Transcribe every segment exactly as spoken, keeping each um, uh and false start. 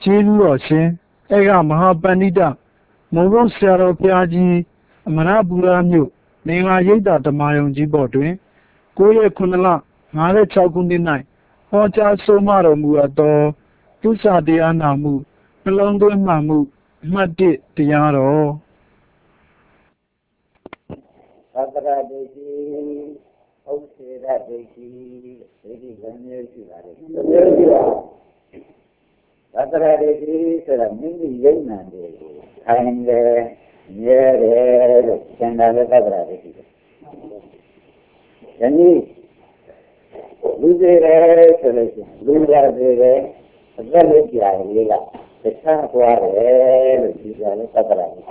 ကျေးဇူးတော်ရှင်အဲ့ကမဟာပန္နိတမုံလုံးဆရာတော်ဘုရားကြီးအမရပူရမြို့မင်္ဂလာရိပ်သာဓမ္မယုံကြီးပေါ်တွင်ကိုရက်ခုနှစ်လငါး၆ခုနှစ်၌ဟောကြားဆုံးမတော်မူအပ်သောသုစတရားနာမှုနှလုံးသွင်းမှမှုအမှတ်၁တရားတော်သတ္တရဒိဋ္ဌိဥစ္စေရဒိဋ္ဌိဒိဋ္ဌိဘယ်မျိုးရှိပါလဲမျိုးရှိပါသတ္တရဒိဋ္ဌိဆိုတာမိမိယုံနာတယ်ကိုခိုင်းတယ်မြဲတယ်လို့သင်တာလည်းသတ္တရဒိဋ္ဌိယနေ့လူတွေလည်းဆိုလို့ရှိရင်လူရသေးတယ်အသက်လေးကြာလေးကတခြားသွားတယ်လို့ဒီကလည်းသတ္တရဒိဋ္ဌိ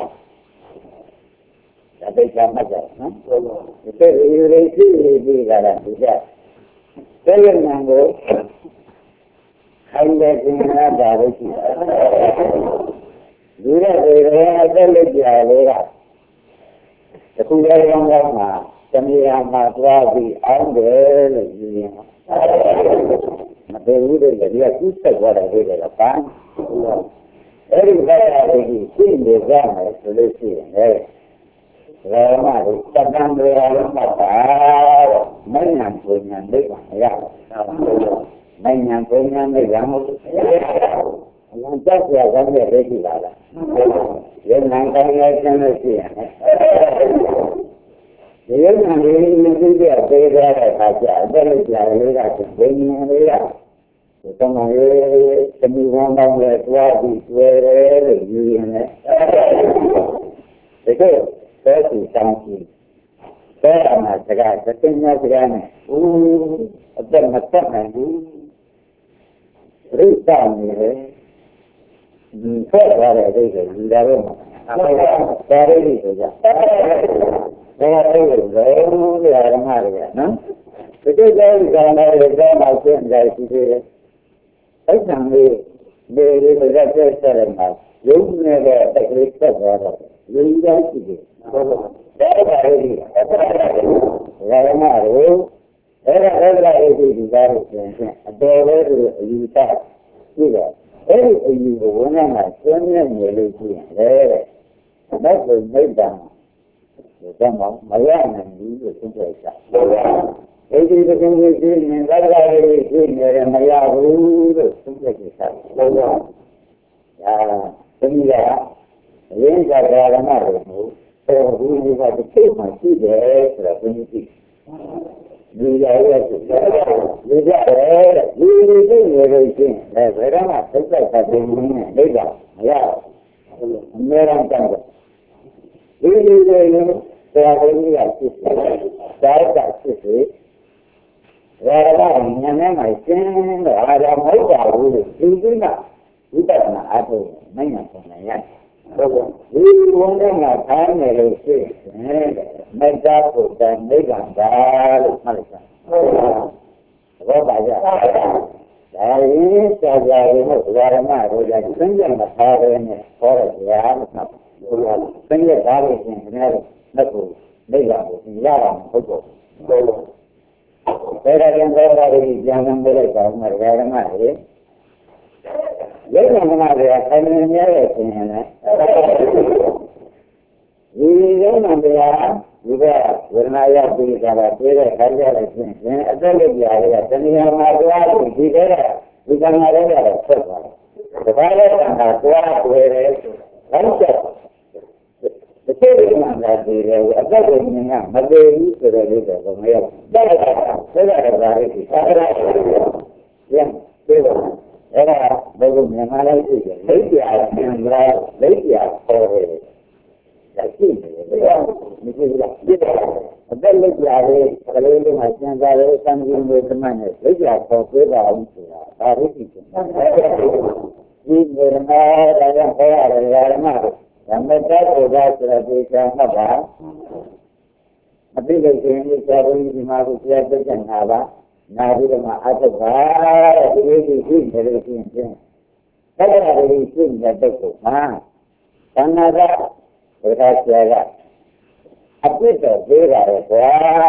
ဒါသိချာမှတ်ကြနော်ဒီတဲ့ဒီလေးရှိပြီးကြတာဒီကြတဲ့ရဏံကိုခိုင်းတဲ့သင်္ခါရလို့ရှိတယ်လူရတွေလည်းအသက်လေးကြာလေးကတခုလည်းကောင်းကောင်းမှာတမယာမှာသွားပြီးအောင်တယ်လို့ယူရင်မတည်ဘူးတဲ့ဒီကကူးဆက်သွားတယ်လို့လည်းပန်းအဲ့ဒီဘာသာတွေရှိနေကြမယ်ဆိုလို့ရှိရင်လည်းဒါမှမဟုတ်တဏ္ဍာတွေလည်းမှတ်တာမဉ္ဇဉ်ပုံညာဒိဋ္ဌာမရဘူးမဉ္ဇဉ်ပုံညာဒိဋ္ဌာမဟုတ်ဘူးအမှန်တက်ရကောင်းတဲ့ဒိဋ္ဌိပါလားယုံနာကောင်းရဲ့ကျမ်းလို့ရှိရင်ဒီယုံနာလေးမြင်ပြီးတဲ့ပေရတဲ့အခါကျအသက်လေးကြာလေးကဘယ်နည်းလေးကဒီမှာရေးတမီဝမ်းကောင်းတဲ့တွားပြီးကျွဲတယ်လို့ယူရင်လည်းဒီကဘယ်သူတောင်းကြည့်ဘယ်အမှာစကားတစ်သိန်းများစကားနဲ့ဦးအသက်မသက်နိုင်ဘူးရိတ်တာနေတယ်ဒီဖက်သွားတဲ့အိတ်ကိုယူလာတော့မှာဒါရီရီဆိုကြဒါရီရီလည်းဘယ်ဓမ္မတွေကနော်ဒီကိစ္စကြီးကလည်းဒါမှရှင်းတယ်ရှိသေးတယ်အဲ့ဆံလေးဒီလိုလက်သက်ဆက်တယ်မှာရုပ်နေတဲ့တက်ကလေးဆက်သွားတော့လူကြီးရှိတယ်ဟုတ်ပါဘူးဒါရီရီဒါရမတို့အဲ့ဒါအဲ့ဒါအိတ်ဒီကားကိုသင်ချင်းအတော်လေးဆိုအယူဆရှိတယ်အဲ့ဒီအယူကိုဝန်ကမှာဆွေးနွေးနေလို့ရှိရင်လေတဲ့ဘယ်လိုမိတ်တာဒါမှမရနိုင်ဘူးလို့သိကြတာအဲ့ဒီတကယ်ကြီးကြီးနေသက္ကရာကြီးကြီးနေတယ်မရဘူးလို့သိကြတာဟုတ်ပါဒါသမီးကအရင်ကဓမ္မတွေမဟုတ်ဘူးဒီကတစ်ချိန်မှရှိတယ်ဆိုတော့ဘယ်နည်းသိဒီရရဲ့ဒီကြတယ်ဒီလိုသိနေလို့ရှိရင်ဘယ်တော့မှသိစိတ်ပတ်ပြီးနေနေကြမရဘူးအများအားတန်းတယ်ဒီလိုတွေတရားတော်ကြီးကဖြစ်တယ်ဒါကဖြစ်တယ်ဒါကဉာဏ်နဲ့မှရှင်းတော့အားရမဟုတ်ပါဘူးလို့ဒီကိစ္စဝိပဿနာအားထုတ်နိုင်မှာပုံနိုင်ရတယ်ဟုတ်ကဲ့ဒီဝန်ထဲမှာထားနေလို့ရှိရင်မေတ္တာကိုတန်နိဗ္ဗာန်ပါလို့မှတ်လိုက်တာဟုတ်ပါရဲ့ဒါရင်ကြာကြာရင်တော့ဓမ္မတို့ကသင်္ကြန်မထားဘဲနဲ့ဟောတဲ့တရားလို့မှတ်ဟုတ်ကဲ့သင်္ကြန်သားလို့ရှင်ခင်ဗျားတို့လက်ကိုနိဗ္ဗာန်ကိုရတာမဟုတ်ဘူးဟုတ်လို့ဘယ်ဒါပြန်ဘယ်ဒါကြီးပြန်ပြန်ပြလိုက်ပါဦးမဓမ္မတွေရုပ်နာမတွေကခိုင်နေမြဲတဲ့ရှင်ရင်လည်းဒီရုပ်နာတရားဒီကဝေဒနာရပြီးကြတာပြေးတဲ့ခိုင်ကြတဲ့ရှင်ရင်အသက်လေးကြာတွေကတဏှာမှာသွားပြီးဒီကဲဒီကံရတဲ့ကတော့ဆက်သွားတယ်။ဒါလည်းတဏှာသွားတွေ့တယ်ဟုတ်ကဲ့ဒီကိစ္စမှန်တယ်ဒီလေအသက်ကိုမြင်ကမသေးဘူးဆိုတဲ့လေးတော့မရောက်ဘူး။ဒါကလည်းဒါကလည်းဒီသာရပြန်ပြေးတော့အဲ့ဒါဘယ်လိုမြန်မာလိုက်ကြည့်လဲလက်ပြအမြင်လားလက်ပြပေါ်တယ်ဒါရှိနေတယ်ဗျာမကြည့်ဘူးလားဒီအသက်လက်ပြလေးကလေးလေးမှစံစားလေးစံကြည့်လို့သမန်နဲ့လက်ပြပေါ်ပေးပါအောင်ဆိုတာဒါရိရှိတယ်ဒီနေရာဒါကြောင့်ခေါ်ရတယ်ဓမ္မတို့ဓမ္မတတ်ကိုဒါဆိုတဲ့ဒီကံမှတ်ပါအတိတ်ကရှင်ဒီစာရင်းဒီမှာကိုပြတ်တဲ့နာပါနာပြီးတော့မှအထုပ်ပါတဲ့ဒီလိုရှိနေလို့ရှိရင်အဲ့ဒါတွေရှိနေတဲ့တုတ်ကိုမှာသံဃာကဘုရားဆရာကအပြစ်တော်ပေးတာလေကွာ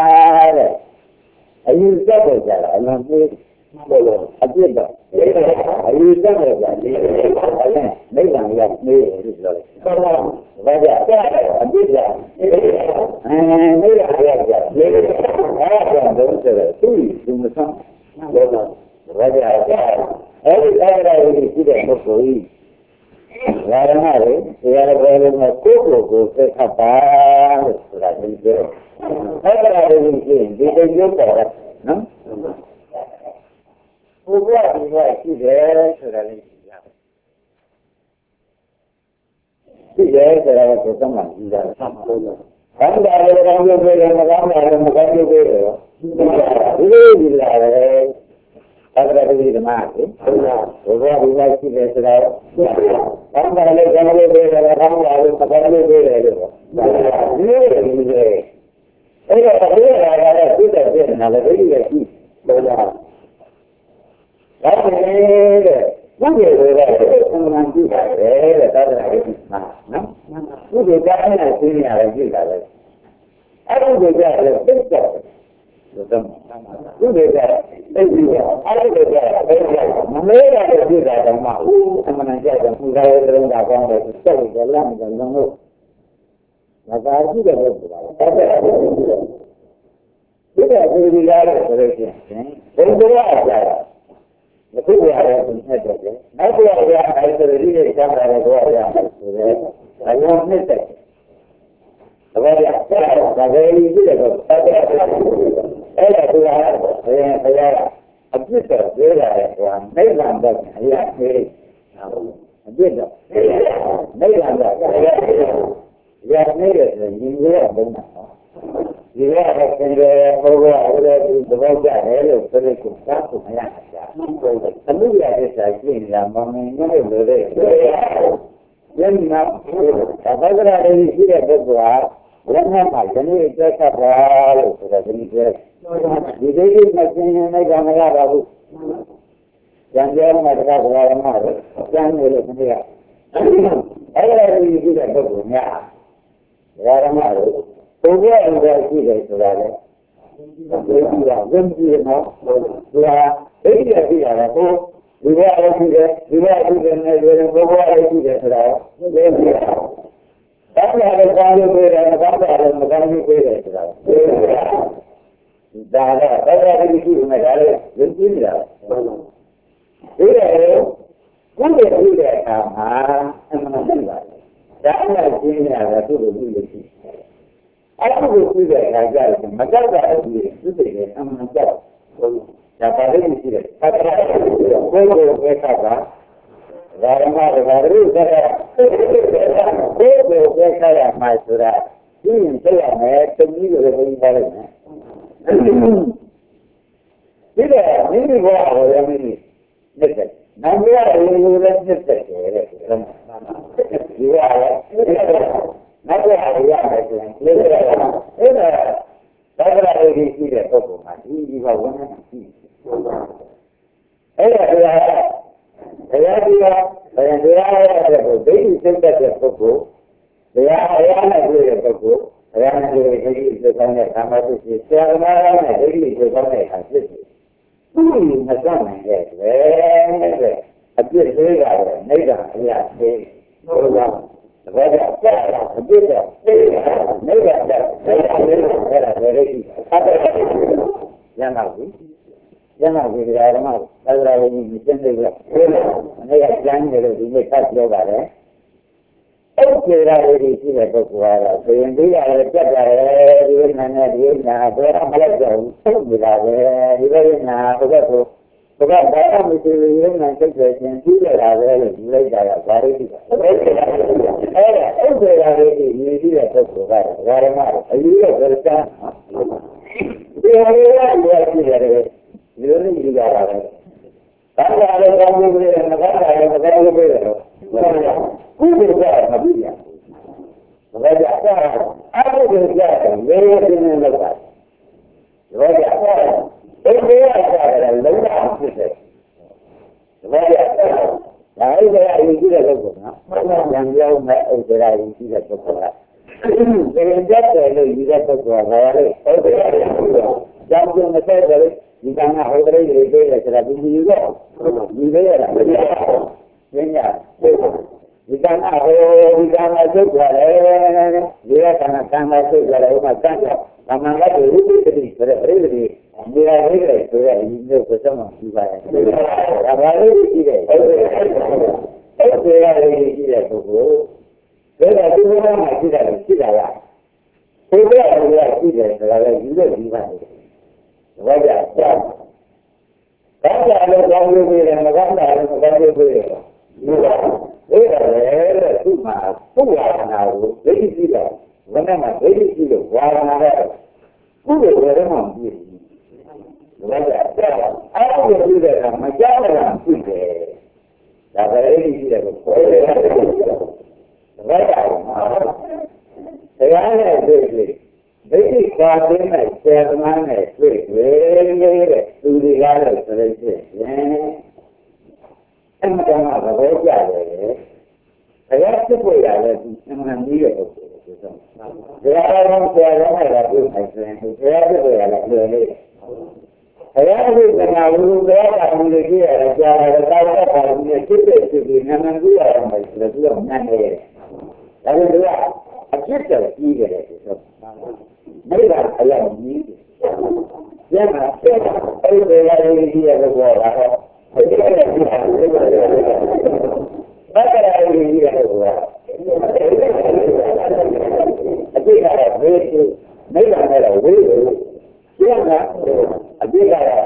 တဲ့အယူတက်ပေါ်ကြတာအလုံးပေးဘယ်လိုအပြစ်တော်အယူတက်ပေါ်ကြတယ်ရင်နိဗ္ဗာန်ရောက်နေတယ်လို့ပြောတယ်ဟုတ်လားဘာကြအပြစ်ကြအဲနိဗ္ဗာန်ရောက်ကြလေအဲဒါတော့ဆိုတော့သူ့ဒီမဆောင်ဘောလားဘာကြအဲဒီအဲ့ဒါကိုရှိတဲ့ပုဂ္ဂိုလ်ကြီးဒါရမလေတရားတော်ဘယ်လိုကိုကိုကိုသက်ခတ်ပါလို့ဆိုတာဒီပြောအဲ့ဒါကိုရှိရင်ဒီလိုပြောတာနော်ဘုရားဒီကရှိတယ်ဆိုတာလေးရှိရရှိတယ်ဆိုတာကိုသမှန်ကြည့်တာသမှန်လို့ဘန္တာရေကောင်းကျိုးပေးတယ်မကောင်းတာလည်းမကောင်းကျိုးပေးတယ်ဒီလိုဒီလာတယ်အဲ့ဒါတည်းဓမ္မကိုဘုရားဘုရားရှိတယ်ဆိုတာဘန္တာရေကောင်းကျိုးပေးတယ်ကောင်းတာလည်းမကောင်းကျိုးပေးတယ်လို့ဒီလိုဒီလိုအဲ့ဒါဘုရားကလည်းသိတဲ့ပြင်လာတယ်ဒီလိုရှိဘုရားဒါနဲ့တဲ့ဘုရားတွေကဘုရားကြည့်ပါတယ်တဲ့သာသနာ့ရေးမှာနော်ဘုရားကအဲ့ဒါသိနေရတယ်ကြည့်တာပဲအဲ့ဒီကြည့်ရတယ်သိတယ်လို့သမဘုရားကသိပြီးတော့အဲ့ဒီကြည့်ရတယ်မမေးရတဲ့ကြည့်တာတော့မှဦးအမှန်တရားကဘုရားရဲ့တုံးတာကောင်းတယ်စက်ကိုလမ်းတယ်လုံးလို့မသာကြည့်တဲ့ဘုရားအဲ့ဒါကိုကြည့်တယ်ဒီကဒီလိုလာတဲ့ဆိုလို့ရှိရင်ဘုရားကကြားအခုရတယ်နဲ့တော့တယ်နောက်တော့ရအဲ့ဒါဒီရဲ့ကျမ်းစာတွေတော့ရဆိုတယ်အလုံးနဲ့တဲ့ဒါပဲဒါပဲဒီလိုတော့အဲ့ဒါအဲ့ဒါကဘယ်ဘယ်အပြစ်တော့ပြောရတယ်ကွာနိဗ္ဗာန်တော့အရာသေးအပြစ်တော့နိဗ္ဗာန်တော့အရာသေးရနေတဲ့ညီရတဲ့ဘုံမှာဒီရတဲ့ခင်ဗျာဘုရားအဲ့ဒါဒီသဘောကျတယ်လို့ဆိုလို့ကိုသာကိုမရတာအမှုရတဲ့စာကြည့်နေတာမမင်းနဲ့လို့လေယန္နာဘာသာကြရည်ရှိတဲ့ပုဂ္ဂိုလ်ဟာလက်နဲ့မှဒီနေ့တက်ဆက်ပါလို့ဆိုတာဒီလိုပြောဒီဒိဋ္ဌိမစင်ရင်လည်းမရပါဘူးကျန်တဲ့မှာတရားဘုရားမှာတော့ကျန်နေလို့မရအဲ့ဒါကိုကြည့်တဲ့ပုဂ္ဂိုလ်များဘုရားမှာတော့ဘုရားအင်္ဂါရှိတယ်ဆိုတာလေဒီလိုပြောဝိဉ္ဇီနော်ဘုရားအဲ့ဒီအဖြစ်ရတယ်ဟိုဒီဘက်အဖြစ်တယ်ဒီဘက်အဖြစ်တယ်နဲ့ဘုရားအဖြစ်တယ်ဆိုတာလေဒီဘာသာရေးကောင်းလို့ပြောတယ်ဘာသာရေးမကောင်းလို့ပြောတယ်ဆိုတာဒါကဘာသာရေးရှိနေတယ်လေယဉ်ကျေးနေတာဒီလေကိုယ်ရဲ့ဒီတဲ့အခါမှာအမှန်တည်းပါဒါအမှန်ရှင်းနေတာကသူ့လိုလူလို့ရှိအဲ့ဒါကိုသိတဲ့အခါကျတော့မကြောက်တဲ့အဖြစ်သူသိတယ်အမှန်ကြောက်ဒါပါလိမ့်ရှိတယ်အဲ့ဒါကိုကိုယ်ကိုပဲခါတာဒါရမတွေဘာလို့လဲကိုယ်ကိုပဲခါရမှာဆိုတာဒီရင်သိရမယ်တမီးလိုပဲပြောလိုက်မယ်ဒီလေမိမိဘောဟောရမင်းနေတယ်နာမည်ရရင်လည်းနေတယ်တဲ့ဒီကလည်းနောက်ရရတယ်ဆိုရင်လေအဲ့ဒါဒါကလည်းရှိတဲ့ပုဂ္ဂိုလ်မှာဒီဒီကဝန်နဲ့ရှိအဲ့ဒါတရားတရားဒီကဘယ်တရားရတဲ့ပုဂ္ဂိုလ်ဒိဋ္ဌိစိတ်သက်တဲ့ပုဂ္ဂိုလ်တရားအရာနဲ့တွေ့တဲ့ပုဂ္ဂိုလ်အရာနဲ့တွေ့တဲ့ဒိဋ္ဌိစိတ်ကောင်းတဲ့ကာမတုရှိဆရာသမားနဲ့ဒိဋ္ဌိစိတ်ကောင်းတဲ့အခါဖြစ်တယ်သူ့ကိုမစွန့်နိုင်တဲ့တဲ့အပြစ်သေးတာပဲနိဗ္ဗာန်အရာသေးဟုတ်လားဒါပဲအပြစ်တော့နိဗ္ဗာန်တော့အဲ့ဒါလေးအဲ့ဒါပဲလေးအဲ့ဒါရမ်းပါဘူးရမ်းပါဘူးတရားဓမ္မအဲ့ဒါလေးကြီးရှင်းနေပြီအနေကကျမ်းနေလို့ဒီနေ့ဖတ်ပြောပါတယ်အဲ့ဒီရာလေးရှိတဲ့ပုဂ္ဂိုလ်ကတော့ဘယ်ရင်ဒီရတယ်ပြတ်တယ်ဒီဝိညာဉ်နဲ့ဒီညာဘယ်တော့မလိုက်တော့ဘူးသိပြီလားပဲဒီဝိညာဉ်ဟိုဘက်ကိုဘုရားဘာမှမရှိဘူးရုံနဲ့စိတ်တွေချင်းပြီးရတာပဲလို့ဒီလိုက်တာကဘာလို့ဒီအဲ့ဒါအဲ့ဒါဥစ္စာလေးကြီးမြည်ပြီးတဲ့ပုဂ္ဂိုလ်ကဘာရမအယူရဲ့ကြမ်းဒီဟာလေးကကြည့်ရတယ်ဒီလိုလေးကြည့်ရတာပဲဘာသာရေးကောင်းလို့ပြောတယ်မကောင်းတာလည်းမကောင်းလို့ပြောတယ်လို့ကုသိုလ်ကမပြီးရဘူးဘာကြောင့်အဲ့ဒါကိုကြားတယ်လေဒီနေ့လောက်တာဘာကြောင့်အဲ့ဒီအရာကလည်းလုံးဝဖြစ်တယ်။ဒါကြောင့်ဒါအိဒါအရင်ကြည့်တဲ့ပုဂ္ဂိုလ်နော်။မှန်မှန်ပြန်ပြောမယ်အိဒါအရင်ကြည့်တဲ့ပုဂ္ဂိုလ်ကဒီရင်ကြတယ်လို့ယူတဲ့ပုဂ္ဂိုလ်ကဘာလဲ။ဟုတ်တယ်။ကြောင့်ကျမတဲ့တယ်ဒီကံကဟိုတည်းတွေပြေးတယ်ဆိုတာဒီယူတော့ယူရတာမရဘူး။ရှင်းရတယ်ဒီကံကဟိုဒီကံကသုတ်ကြတယ်ဒီကံကကံကသုတ်ကြတယ်ဥပမာကံကကံကလည်းဝိပဿနာဆိုတဲ့ပြိတ္တိဒီဟာလေးတွေဆိုတဲ့အရင်ကကိုယ်ဆောင်ကြည့်ပါရဲ့ဒါပါလေးကြည့်တယ်အဲ့ဒီကလေးကြည့်တဲ့ပုဂ္ဂိုလ်ဒါကဒီဘဝမှာကြည့်တာကြည့်တာလားဒီဘဝကကြည့်တယ်ဆိုတာလည်းယူလို့ဒီပါလေဘာကြကြောက်ဘာကြလို့ကြောက်လို့ပြေတယ်မကောင်းတာလည်းမကောင်းလို့ပြေတယ်ဒီကအဲ့ဒါလေသူ့မှာပုဝါဒနာကိုဒိဋ္ဌိကြည့်တယ်ဘယ်နဲ့မှဒိဋ္ဌိကြည့်လို့ဝါဒနာတဲ့ကုသိုလ်တွေမှမကြည့်ဘူးဒါကြကြောက်အဲ့ဒါကိုကြည့်တဲ့အခါမကြောက်တာကြည့်တယ်ဒါပဲဒိဋ္ဌိကြည့်တယ်ကိုခေါ်တယ်ဒါကြတရားနဲ့တွေ့တွေ့ဒိဋ္ဌိကာတင်းနဲ့ဆယ်သမားနဲ့တွေ့တွေ့တဲ့သူတွေကလည်းဆိုလို့ရှိရင်အမှန်တမ်းကဘယ်ကြတယ်တရားဖြစ်ပေါ်ရတယ်ဒီအမှန်ကြီးရဲ့ပုဂ္ဂိုလ်ဆိုတော့တရားတော်ဆရာတော်နဲ့လည်းတွေ့နိုင်ဆိုရင်တရားဖြစ်ပေါ်ရတယ်လွယ်လေးတရားဖြစ်တဲ့ကလူတရားတော်ကိုကြည့်ရတာကြားရတာတောက်တာပါလို့ဖြစ်တဲ့ဖြစ်ပြီးနာမည်ကြည့်ရအောင်ပဲဆိုတော့ညံ့နေတယ်ဒါပေမဲ့အဖြစ်တော့ကြီးတယ်ဆိုတော့မိဘအရာကြီးကျန်တာအဲ့ဒါအဲ့ဒီရာကြီးကြီးရဲ့ဘောလာတော့ဘာကြရကြီးရဲ့ဘောအတိတ်ကဝေးမိဘနဲ့တော့ဝေးကျန်တာအတိတ်ကတော့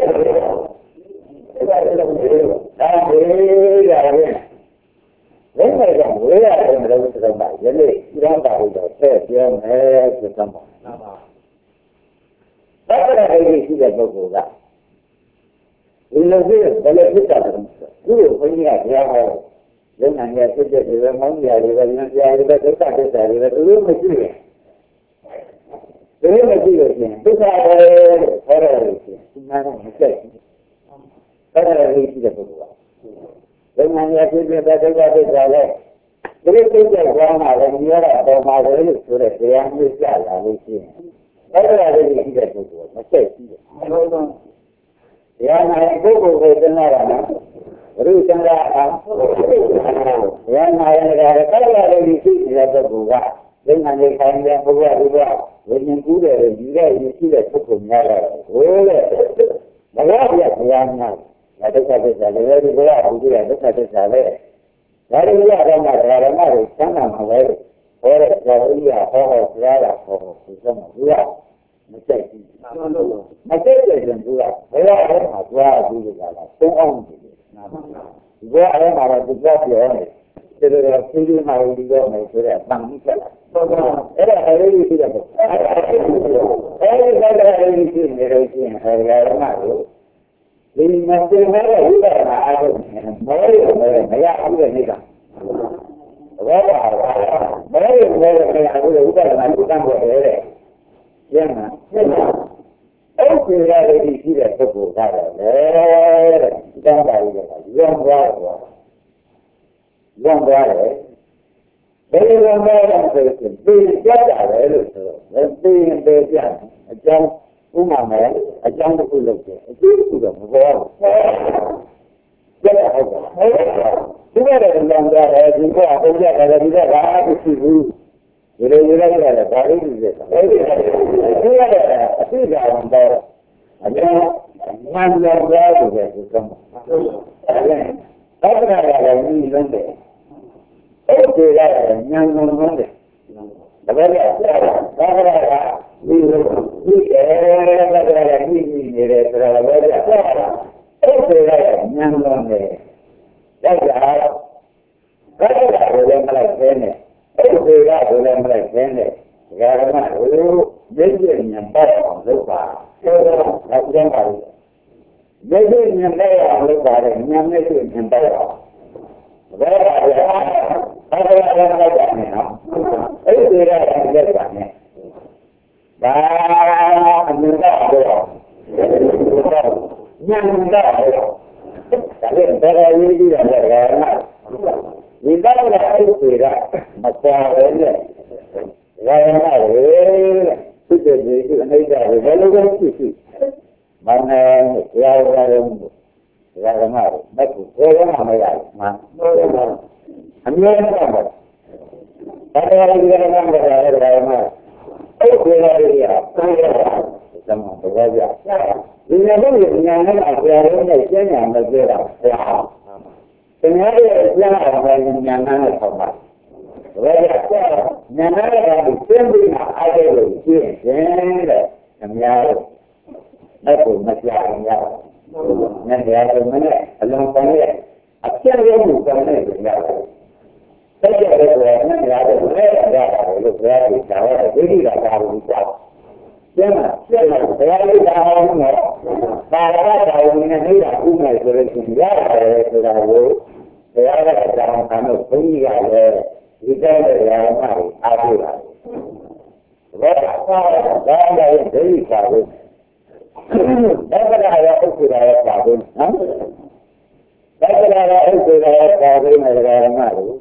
ဒါလည်းဝေးရတယ်ဘယ်နဲ့ကြောင့်ဝေးရတယ်မလို့ဆိုတော့ယနေ့ဒီတော့ပါလို့တော့ဆက်ပြောမယ်ဆိုတော့မှန်ပါသက္ကရာဒိဋ္ဌိရှိတဲ့ပုဂ္ဂိုလ်ကဒီလိုဖြစ်ဘယ်လိုဖြစ်တာလဲသူ့ကိုဘုန်းကြီးကကြားဟောလုံနိုင်ရဖြစ်တဲ့ဒီလိုမောင်းကြရတယ်ပဲဉာဏ်ကြားရတယ်ပဲဒုက္ခသစ္စာတွေပဲသူတို့မရှိဘူးသူတို့မရှိလို့ရှိရင်ဒုက္ခပဲလို့ခေါ်ရတယ်လို့ရှိရင်ဒီမှာတော့မဆက်ဘူးသက္ကရာဒိဋ္ဌိရှိတဲ့ပုဂ္ဂိုလ်ကလုံနိုင်ရဖြစ်တဲ့ဒုက္ခသစ္စာလည်းဒီလိုသိတဲ့ကြောင်းမှာလည်းမြင်ရတာပေါ်မှာလေလို့ဆိုတဲ့တရားမျိုးကြလာလို့ရှိရင်သက္ကရာဒိဋ္ဌိရှိတဲ့ပုဂ္ဂိုလ်ကမဆက်ဘူးအလုံးစုံတရားနာပုဂ္ဂိုလ်ကိုသင်လာတာနော်ဘုရုသင်္ဃာအာတရားနာရတဲ့သက္ကရာဒိဋ္ဌိရှိတဲ့ပုဂ္ဂိုလ်ကသင်္ဃာနေခိုင်းတဲ့ဘုရားဥပ္ပါဝိညာဉ်ကူးတယ်ယူတဲ့ယူရှိတဲ့ပုဂ္ဂိုလ်များတယ်ဟိုလေဘဂဝါပြတရားများတယ်ဒုက္ခသစ္စာလည်းဒီဘုရားဘုရားဒုက္ခသစ္စာလည်းဒါတွေရတော့မှဓမ္မတွေသံဃာမှာပဲဟောတဲ့ဇာတိရဟောဟောဘုရားကဟောဟောဒီစမှာဘုရားမစိတ်ဘူးမစိတ်တဲ့ရင်ဘုရားဘုရားအဲ့မှာကြွားပြီးကြတာသုံးအောင်ပြီနာမဒီဘုရားအဲ့မှာတော့ဒီကြောက်ပြောနေတယ်ဒါတော့ဖြည်းဖြည်းမှဒီတော့မယ်ဆိုတော့တန်ပြီးဆက်လာအဲ့ဒါအဲ့ဒီရှိတယ်အဲ့ဒီကလည်းအဲ့ဒီရှိနေလို့ရှိရင်အဲ့ဒါရမှာလို့ဒီမသိမဲ့ဝိပဿနာအားထုတ်နေမောရမယ်မရဘူးတဲ့နေတာဘောပါမောရမယ်မရဘူးတဲ့ဝိပဿနာကိုတန်းဖို့ရဲတဲ့ကျန်တာအဲ့ဒီရာတွေရှိတဲ့ပုဂ္ဂိုလ်ကတော့လေတဲ့တန်းပါလို့ရောင်းသွားတော့ရောင်းသွားတယ်ဘယ်လိုရောင်းသွားလဲဆိုရင်ပြေးကြတာပဲလို့ဆိုတော့ပြေးရင်ပြေးကြအကြောင်းဥမာမဲ့အကြောင်းတစ်ခုလုပ်တယ်အကျိုးတစ်ခုတော့မပေါ်ဘူးကျက်ဟုတ်ပါဒီကလည်းလောင်ကြတယ်ဒီကပုံကြတယ်ဒီကဘာမှမရှိဘူးဒီလိုယူလိုက်ရတယ်ဒါလေးကြီးတယ်အဲဒီဒီကလည်းအသိဉာဏ်တော့အကျိုးမှန်တယ်ကြားလို့ပဲဒီကောင်အဲဒါလည်းဒီလုံးတယ်အဲ့ဒီကလည်းဉာဏ်လုံးလုံးတယ်ဒါပဲလေဒါကဒီလိုဒီအဲဒါကလည်းဒီနေတယ်ဆိုတာလည်းပဲအဲ့ဒီကဉာဏ်လုံးတယ်ဒါကြောင့်ဒါကလည်းမလိုက်ခဲနဲ့အဲ့ဒီကလည်းမလိုက်ခဲနဲ့ဒါကမှဟိုလက်ကျဉာဏ်ပတ်အောင်လုပ်ပါအဲ့ဒါကကျန်ပါလိမ့်လက်ကျဉာဏ်နဲ့အောင်လုပ်ပါတယ်ဉာဏ်နဲ့ဉာဏ်ပတ်အောင်ဒါကလည်းအဲ့ဒါလည်းမလိုက်ပါနဲ့နော်အဲ့ဒီကလည်းလက်ပါနဲ့ဒါအမြင်တော့တော့ညံတော့ဒါလည်းဘယ်လိုကြီးလဲလဲဒီတော့လည်းအဲ့ဒီကမပေါ်ပဲနဲ့ရာရနာလေသူတည်းဒီအနေကဘယ်လိုလဲရှိရှိမနဲ့ရာရရုံရာရမမှာမက်ကိုဘယ်တော့မှမရဘူးမှန်အမြဲတမ်းပါဒါတရားကြီးကလည်းမရတဲ့ဒါမှအဲ့ဒီလိုရရကိုယ်ရသမဘဝကြဒီနေ့ဘုရားဉာဏ်နဲ့အပြားလုံးနဲ့ကျင့်ကြံမကြတာဘုရားသင်ရတဲ့ကျင့်အောင်ပဲဉာဏ်နဲ့ထောက်ပါဘယ်လိုလဲဉာဏ်နဲ့ကကျင့်ပြီးမှအားရလို့ကျင့်ခြင်းတဲ့အများအဲ့ကိုမကြောက်ရဘူး။နဲ့ရတယ်မနဲ့အလုံးစုံရဲ့အပြည့်အစုံကောင်းတဲ့ကြရတယ်။ဆက်ကြတဲ့ကွယ်နဲ့ရတယ်လည်းရတယ်လို့ပြောရတာတော့ဒိဋ္ဌိကသာလို့ကြောက်။ကျမ်းမှာကျမ်းမှာတရားလေးသာအောင်လို့ပါရတာဝင်နေနေတာဥမဲ့ဆိုလို့ရှိရင်ရတယ်ဆိုတာကိုတရားကတောင်းတာလို့ဘုန်းကြီးကလည်းဒီတိုင်းတဲ့တရားမှအားပေးတာ။ဒါကသာဒါလည်းဒိဋ္ဌိကပဲဒါကလည်းအဥစ္စာရပါဘူးနော်ဒါကလည်းအဥစ္စာရပါဘူးနဲ့ဓမ္မတို့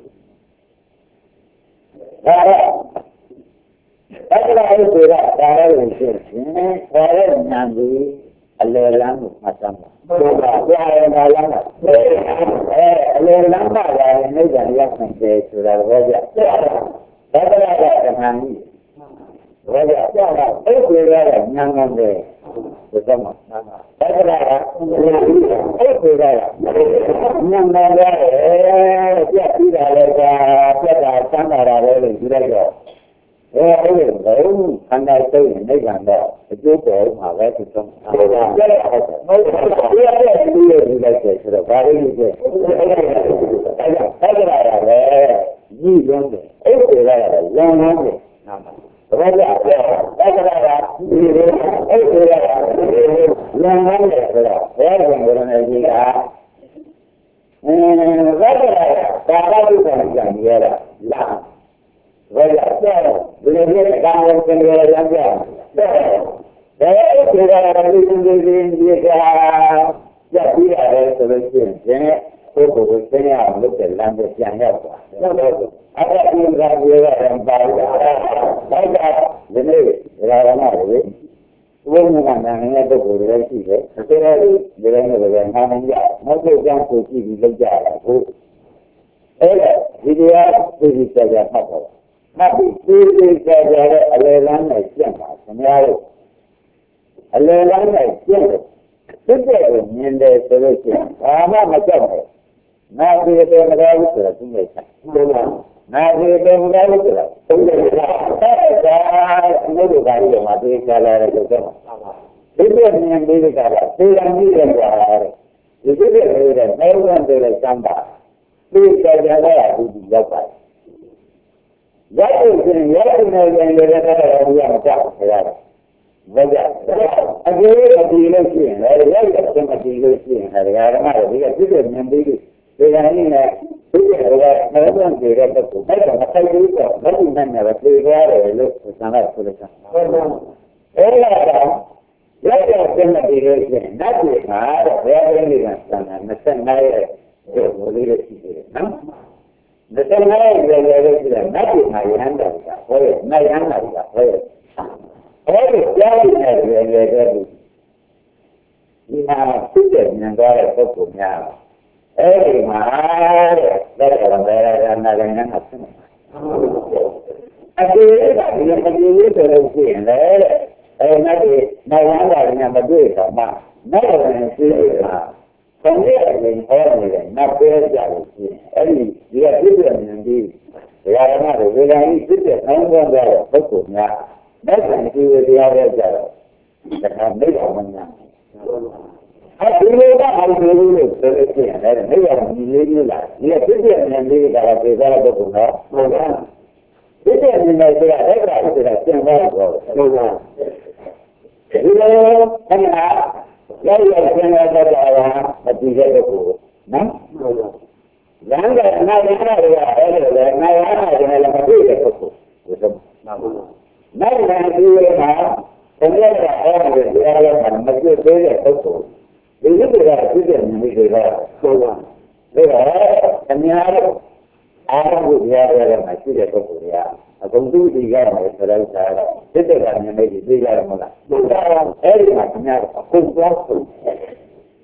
ဒါကဒါကလည်းအဥစ္စာရဒါလည်းရှိရင်ဒါလည်းဉာဏ်ကြီးအလယ်လမ်းကိုမှတ်သားပါဘုရားကြားရတာလမ်းကအဲအလယ်လမ်းမှာလည်းနေကြရောက်နေတယ်ဆိုတာတော့ကြဒါကလည်းဓမ္မကြီးဘယ်လိုကြောက်လဲအဲ့ဒီရတဲ့ဉာဏ်ကောင်းတယ်ဘယ်တော့မှနားမှာဒါကြလားအဲ့ဒီရတဲ့ဉာဏ်ကောင်းတယ်ပြတ်ပြီးတာလည်းကြာပြတ်တာဆန်းတာလည်းလို့ယူလိုက်တော့အဲအဲ့ဒီဘယ်လိုခန္ဓာစိတ်နဲ့နိဗ္ဗာန်တော့အကျိုးပေါ်မှာပဲသူဆုံးဟုတ်ပါဘူးဟုတ်ပါဘူးဒီရတဲ့ဒီရဒီလိုက်တယ်ဆိုတော့ဘာလို့လဲအဲ့ဒါအဲ့ဒါလည်းကြီးလုံးတယ်အဲ့ဒီရတဲ့လောင်းလုံးတယ်နားမှာဘယ်လိုလဲအဲ့ဒါကဒီလိုအဲ့ဒီကလမ်းလမ်းနဲ့ဆိုတော့ဘယ်လိုမျိုးလဲဒီကအင်းဘာလဲဒါကလည်းကြံရတာလာဘယ်လိုလဲဒီလိုမျိုးကောင်းဝင်ကြရရမ်းပြတယ်ဒါအဲ့ဒီကလည်းဒီလိုဒီဒီကကြည့်ရတယ်ဆိုလို့ရှိရင်ကိုယ်ကိုယ်သိရအောင်လုပ်တဲ့လမ်းကိုပြန်ရောက်သွားဟုတ်တယ်အဲ့ဒါဒီကပြေရတယ်ပါဒါကဒီနေ့ဒါကမှလေဝိညာဉ်ကနိုင်ငံရဲ့ပုဂ္ဂိုလ်တွေရှိတယ်ဒါကြတဲ့ဒီလိုမျိုးပဲနားမရနောက်ဆုံးကြောင့်ကိုကြည့်ပြီးလုပ်ကြတာဟုတ်အဲ့ဒါဒီတရားသိပြီးကြကြမှတ်ပါမှတ်ပြီးသိပြီးကြကြတဲ့အလယ်လမ်းနဲ့ကျင့်ပါခင်ဗျားတို့အလယ်လမ်းနဲ့ကျင့်တယ်သိတဲ့ကိုမြင်တယ်ဆိုလို့ရှိရင်ဘာမှမကြောက်ဘူးနာဒီတဲ့မတော်ဘူးဆိုတော့သူ့ရဲ့ဆိုင်ဟုတ်လားနာဒီတဲ့မတော်ဘူးဆိုတော့သူ့ရဲ့ဆိုင်အဲ့ဒါဒီလိုကကြီးမှာသိကြလာတယ်ဆိုတော့ဒီလိုမြင်ပြီးကြတာသိရမြည်ရကြတယ်ဒီလိုလေးတဲ့နေဝန်တွေစမ်းပါသိကြကြတဲ့အခုဒီရောက်ပါတယ်ရောက်ရင်ရောက်နေတယ်လည်းလည်းလည်းမကြောက်ဘူးရတယ်ဘယ်ကြအကျေအဒီလို့ရှိရင်လည်းရောက်တဲ့အချိန်အဒီလို့ရှိရင်လည်းဓမ္မတွေဒီကသိတဲ့မြင်ပြီးဒီကနေ့နဲ့ဒီကနေ့ကလည်းဘယ်လိုကြည့်ရတဲ့ပုံအဲ့ဒါမထိုက်ဘူးတော့ဘယ်လိုနဲ့လည်းပြေးရတယ်လို့သံဃာဆိုလို့ရှိရင်အဲ့ဒါကရောက်တဲ့အချိန်အဒီလို့ရှိရင်နတ်တွေကဘယ်လိုလဲကသံဃာနှစ်ဆက်နိုင်ရဲ့ဒီလိုလေးရှိတယ်နော်နှစ်ဆက်နိုင်ရဲ့လည်းရှိတယ်နတ်တွေကရဟန္တာကဟောရနတ်ရဟန္တာကဟောရအဲ့ဒီကြားနေတဲ့ရေရေတဲ့ဒီမှာသိတဲ့ဉာဏ်သွားတဲ့ပုဂ္ဂိုလ်များအဲ့ဒီမှာတဲ့လက်တော်ပဲရနာလည်းနဲ့ဆက်နေအဒီကဒီအဒီလေးဆိုလို့ရှိရင်လေအဲ့နဲ့ဒီနိုင်ရတာလည်းမတွေ့တော့မှနိုင်တယ်ရှိတာဆံရည်ဟောနေတယ်နတ်ပဲကြလို့ရှိရင်အဲ့ဒီဒီကသိတဲ့ဉာဏ်ကြီးဘုရားဓမ္မတွေဝေဒန်ကြီးသိတဲ့နိုင်သွားတဲ့ပုဂ္ဂိုလ်များလက်ဆံကြည့်ရတရားရကြတော့ဒါကမိဘမညာအဲဒီလိုကအောင်လို့လို့ဆိုလို့ရှိရင်လည်းမိဘညီလေးကြီးလားဒီကသိတဲ့ဉာဏ်လေးကလည်းပြေသွားတဲ့ပုဂ္ဂိုလ်တော့ဟုတ်ကဲ့သိတဲ့ဉာဏ်လေးကအဲ့ဒါဆိုတာသင်သွားတော့ဟုတ်ကဲ့ဒီလိုခဏရောက်ရောက်သင်ရတတ်တာအတိကျတဲ့ပုဂ္ဂိုလ်နော်ဟုတ်ကဲ့လမ်းကအနာရဟနာတွေကအဲ့လိုလေနာရဟနာတွေလည်းမတွေ့တဲ့ပုဂ္ဂိုလ်ဟုတ်ကဲ့နိုင်တယ်ဒီလိုမှာဘုရားကအဲ့ဒါကိုတရားရမှာမတွေ့သေးတဲ့ပုဂ္ဂိုလ်ဒီလိုကသိတဲ့ဉာဏ်တွေကဆိုတော့ဒါကအများကြီးအားကိုတရားရမှာရှိတဲ့ပုဂ္ဂိုလ်တွေကအကုန်သူဒီကမှာဆိုတော့ဒါသိတဲ့ဉာဏ်တွေသိကြရမလားဟုတ်ကဲ့အဲ့ဒီမှာခင်ဗျားအကုန်သွားဆုံးဘ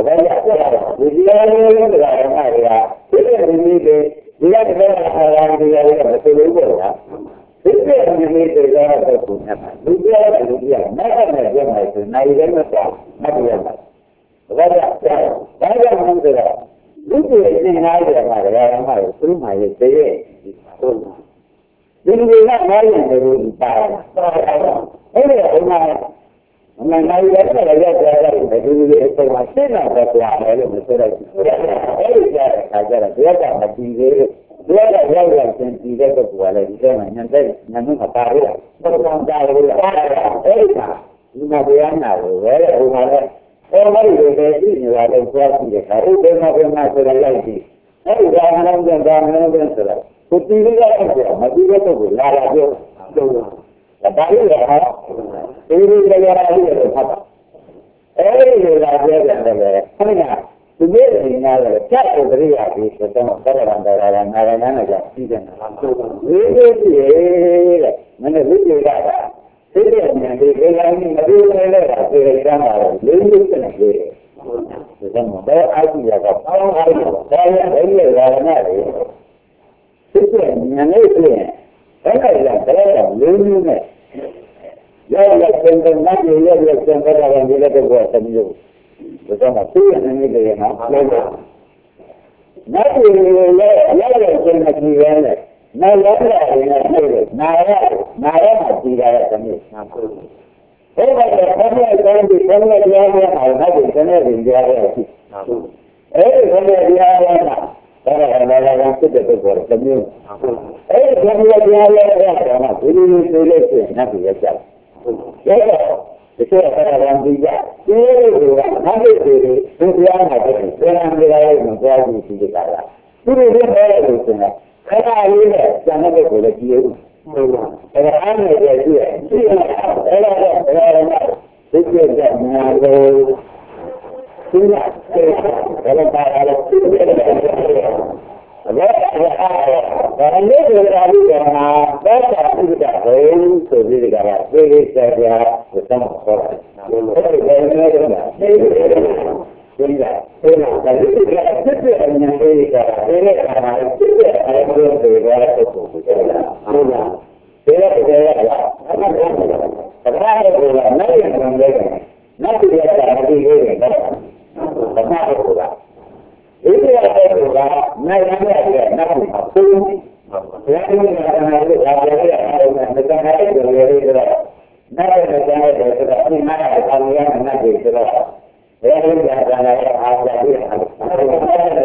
ဘာလဲဒီလိုမျိုးကလည်းမှားရဒီလိုမျိုးတွေဒီကတည်းကအာရုံတွေရမသိလို့ပေါ့လားဒီလိုမျိုးတွေကတော့ပုံနဲ့မှာလူပြောတယ်လူပြောမက်နဲ့ပြောမယ်ဆိုနိုင်တယ်မပေါ့မတ်ရမှာဘာလဲဒါကြောင့်မဟုတ်တော့လူတွေသင်ထားကြမှာလည်းမှားတယ်သူ့မှာရေးတည်းရဲ့ဟုတ်လားဒီလိုကနားရင်လည်းပါအဲ့ဒီအမှန်အမှန်တိုင်းလည်းဆက်ရကြတယ်ဒီလိုအချိန်မှာရှင်းတာပဲကြားတယ်လို့ဆိုလိုက်အဲ့ဒီကြားတဲ့အခါကျတော့ဒီကမပြီးသေးဘူးဒီကရောက်ရောက်ချင်းပြီးတဲ့ပုဂ္ဂိုလ်ကလည်းဒီထဲမှာညံတဲ့ညံမှုမပါဘူးလားပုံစံတားလို့အဲ့ဒီကဒီမှာတရားနာလို့ပဲဟိုမှာလည်းအဲ့ဒီလိုပဲရှိနေတာလည်းကြားကြည့်တဲ့အခါဥပ္ပမပမဆိုတဲ့လိုက်ကြည့်အဲ့ဒီဒါမှမဟုတ်ဒါမှမဟုတ်ဆိုတော့ကိုတီးရတဲ့အခါမပြီးတဲ့ပုဂ္ဂိုလ်လာလာပြောလို့ဒါလည်းဟာဒီလိုကြရတာလည်းဟုတ်ပါအဲ့ဒီလိုလာပြောတယ်လည်းခဏဒီနေ့နေရတဲ့ကြက်ကိုတရိယာပြီးဆိုတော့ကရရံဒါရနာရဏနဲ့ကြပြီးတယ်နော်ဒီလိုကြည့်တဲ့မနေ့ဝိသေကသိတဲ့ဉာဏ်လေးလေးတိုင်းမပြီးလဲလဲတာသိရတာတော့လေးလေးနဲ့ပြေတယ်ဒါမှမဟုတ်အာကြည့်ရတော့ပေါင်းအားရဒါရတဲ့ရရနာလေသိတဲ့ဉာဏ်လေးဖြင့်အဲ့ဒါကတရားလေးလေးနဲ့ရောက်ရောက်ပြန်ပြန်နိုင်ရရပြန်ပြန်ပြန်ဒီလိုတော့သမီးတို့ဒါမှသိရနေတယ်နော်ဟုတ်ကဲ့နိုင်ရရရရပြန်ပြန်ကြည့်ရတယ်နိုင်ရရရနေနာရနာရမှာကြည့်ရတဲ့သမီးဟုတ်ကဲ့အဲ့ဒါကဘာလို့လဲဒီဘယ်လိုကြားရအောင်နိုင်တယ်ကနေရင်ကြားရရှိဟုတ်အဲ့ဒီဘယ်လိုကြားရလဲဒါကလည်းလည်းဖြစ်တဲ့ပုဂ္ဂိုလ်သမီးအဲ့ဒီဘယ်လိုကြားရလဲဆိုတော့ဒီလိုလေးလေးဖြစ်နေပြီရကြတယ်ရတော့ဒီကအဲ့ဒါကဒီကဒီလိုကနားလေးတွေသူပြောတာပဲဆရာမလေးကမပြောဘူးဒီကကသူတို့လည်းပြောတယ်ဆိုတော့အဲ့ဒါလေးနဲ့ကျန်တဲ့ကိုလည်းကြည့်ဦးဟုတ်လားအဲ့ဒါအားနဲ့ကြည့်ရကြည့်ရအဲ့ဒါကအဲ့ဒါကဒီကကညာလို့သူကအဲ့ဒါပါလာလို့အဲ့ဒါအဲ့ဒါအဲ့လေးတွေအားလုံးကဘာသာပြုတာလဲဆိုပြီးကြတာပြေးပြေးကြကြသတ်မှတ်ခေါ်တယ်အဲ့ဒီလည်းလည်းကပြေးပြေးကြဒီကအဲ့ဒါကလည်းစစ်စစ်အញ្ញလေးကအဲ့ဒီအခါမှာစစ်စစ်အဲ့ဒီလိုတွေကတော့ပုံစံလားဟုတ်လားဒီကတည်းကအဲ့ဒါကဘာလဲကနိုင်ရင်လည်းနိုင်ပြရတာဒီလိုတွေတော့ဘာမှမဟုတ်လားဒီလိုအဲ့ဒါကနိုင်ရတဲ့နောက်မှာပုံဘယ်လိုလဲအဲ့ဒါလည်းအဲ့ဒါလည်းမတန်းတဲ့လူတွေတွေနိုင်ရတဲ့တဲ့ဆိုတော့ဒီမှာအဆောင်ရနိုင်တယ်ဆိုတော့ဘယ်လိုလဲအဲ့ဒါလည်းအားရပြီးအဲ့ဒါလည်း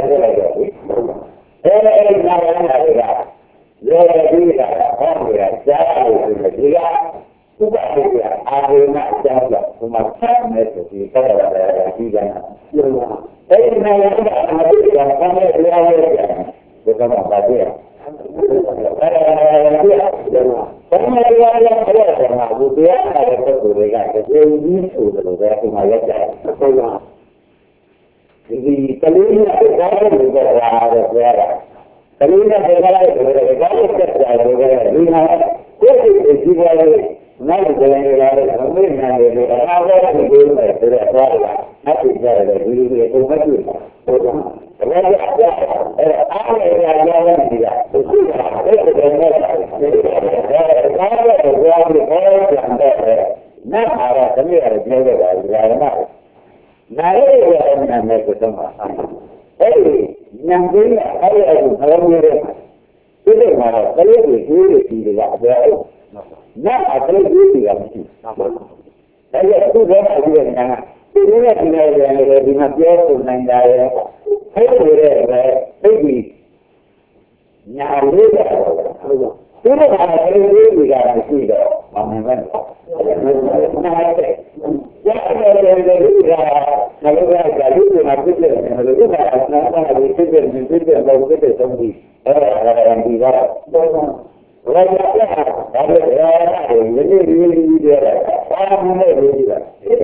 အဲ့ဒါအဲ့ဒါနားရတာကလေဒီကဟောရကြားလို့ဆိုဒီကသူ့ဘာလို့အာရုံနဲ့ကြားလို့ဒီမှာဆက်နေဆိုဒီကတော့လည်းဒီကနေ့အဲ့ဒီနားရတာအားရတာကလည်းတရားရတာဒီကမှာပါကြည့်အဲ့ဒါကဘာလဲဘာလဲဘာလဲဘာလို့တရားတဲ့ပုဂ္ဂိုလ်တွေကတကယ်ကြီးဆိုလို့ပဲဒီမှာရက်ကြတယ်ဟုတ်လားဒီကလေးနဲ့ကြားရလို့ပဲအားရပြောတာကလေးနဲ့ကြားလိုက်တယ်ဒါကလည်းဆက်ကြတယ်ဒီမှာကိုယ်ကိုကြည့်ပါလေနိုင်တယ်လည်းရတယ်အမေနာတယ်လည်းအားရတဲ့ဒီလိုပဲဆိုတော့သွားတာအပ်ကြတယ်ဒီလိုမျိုးပုံမှန်ကြည့်ဟုတ်ကဲ့အဲ့ဒါအဲ့အားရရရရဒီကသူကအဲ့ဒါလည်းအဲ့ဒါအားရတော့ဘာလို့လဲအဲ့ဒါနားအားရတမီးရတယ်ပြောရတာဒီကမှာနားရရနာမယ်ဆိုတော့အဲ့ဒီဉာဏ်ကြီးအဲ့ဒီအဲ့ဒီဘယ်လိုလဲဒီလိုမှာကလေးတွေကြီးတွေကြီးတွေကအပြောနားအကလေးကြီးတွေကမရှိဘူး။ဒါကြောင့်သူ့ရဲ့အကြည့်ဉာဏ်ကဒီလိုနဲ့ဒီလိုလည်းဒီမှာပြောဆိုနိုင်တာရဲ့အဲ့ဒီရဲ့သိပြီညာလေးတဲ့ဟုတ်ကဲ့ဒီလိုကလေးလေးတွေကမရှိတော့ဘာမှမဟုတ်ဘူး။နားတဲ့ရတယ်လေလေဒီကလည်းကလည်းဒီမှာပြည့်တယ်လေဒီကနားတာဒီပြည့်တယ်ပြည့်တယ်ဘာလို့ပြည့်တယ်ဆုံးပြီအဲ့ဒါကဒီကတော့ဘာလဲဒါလည်းရတယ်ဒီလိုဒီလိုဒီလိုအားမနဲ့ဒီက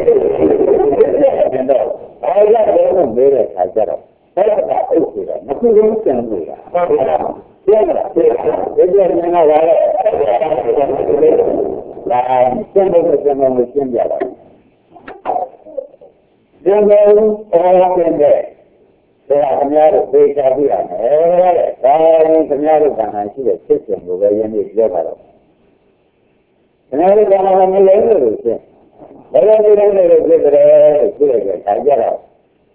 အဲ့တော့အားရတယ်လို့ပြောတဲ့အခါကျတော့အဲ့ဒါအုပ်ဆိုတာမကူလုံးကျန်လို့လားဟုတ်ကဲ့ကျန်တာဒီလိုမျိုးကလည်းလာကျန်တဲ့ကျန်တဲ့ကျန်ပြတာ Then all in there. They are another big idea. I another than I see a system where you need to another than I need to I get out.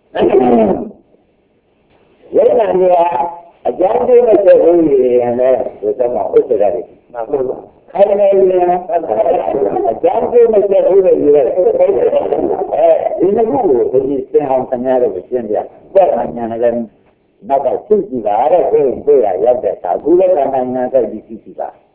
Then I can't do it and then with some of it. I don't know, I can't do it in the mood, you stay on some other with India. Well, I'm going not a city, I don't think I have that. Who let them another city?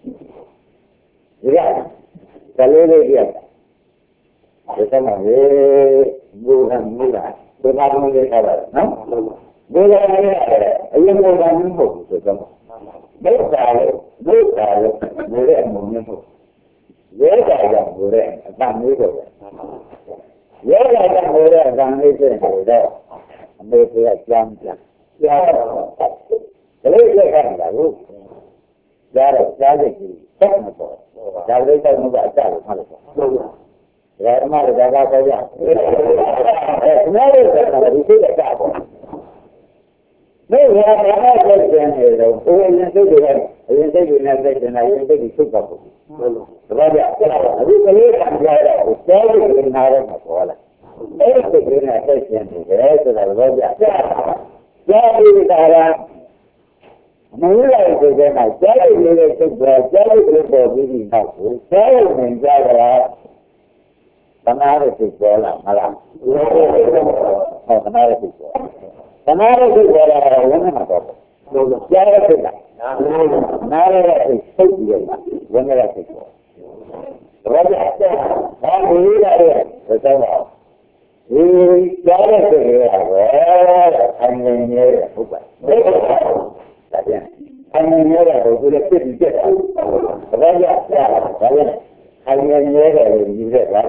Yeah, the lady, yes. The summer, move and move. The bottom of the cover, no? Go there, I am more than you hope to come. No salad, no salad, no lemon. Where I am, go there, I can't move over. Where I am, go there, I can't move there. I may be a jump. Yeah, the lady has a roof. That is strategy, technical. That is a move outside. That's not a bad idea. It's not a bad idea. No, I have a question here. Who is the good? I didn't take it as a I didn't take it too couple. Raja, I didn't believe I'm glad I was telling you how to call it. Everything I said to the rest of the Raja. That is that. Mula is again, I tell you, they took the jelly for being helpful. Tell me that. Canara is well, Malam. Oh, Canara is well. Canara is well, I woman about it. So the Jara is that. Nara is so good. When I think so. What I said, I believe I am. That's all. We Jara is well, I'm in here. I'm in here. We'll get it. Raja, I mean, you get that.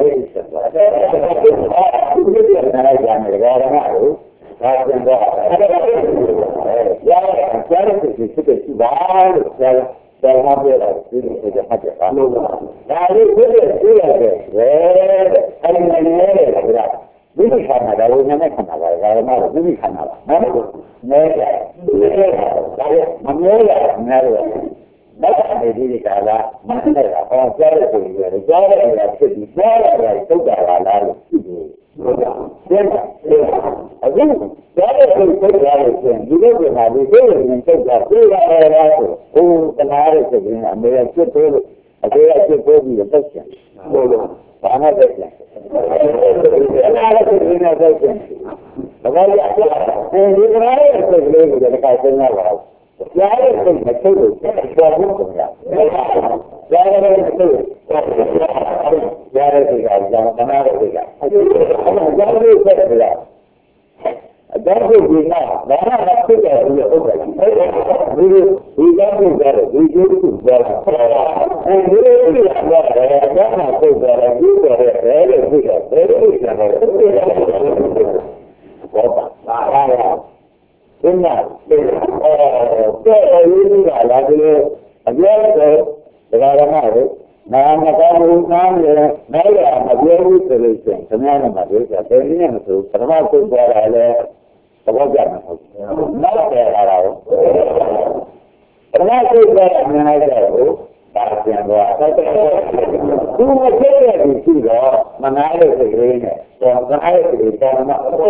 That's the idea that I'm not a very good. The job is to be very good at our then, I think that is a good thing. You don't have to do it and take that. Oh, the marriage again, and they are good to it. I think I should go to the question. I'm not a question. I'm not a question. But I think you can always take it with the guy in the house. Yeah, I think the two is very good. Yeah, I think the two is very good. Another thing. I don't really say that. I don't really know. I don't have to get it. We we don't do better. We do do better. And we really are better. I don't have to get it. We do better. Very good. Very good. Well, I have. In that, uh, really, I like it. Again, the Ramari, Namakan, Nam, Naya, a very solution, the man of my wish, a very innocent, but I'm also there. I left the Wajan. Not there at all. But I'm also there, and I go. That's the end of it. Who was there? You see, though, my night is a green. So, the night is a green.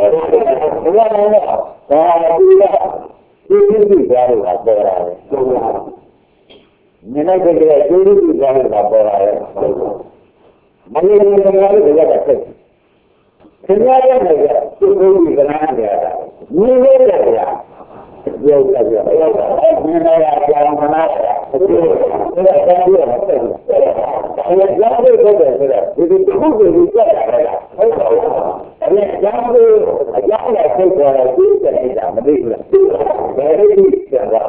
This is very good. You know, this is very good. Money is very good. Kenyatta is a very good idea. You know that. Yes, yes, yes. You know that. I am glad to go there. It is good to be there. I am glad to I am think that I do that in the middle. Very good.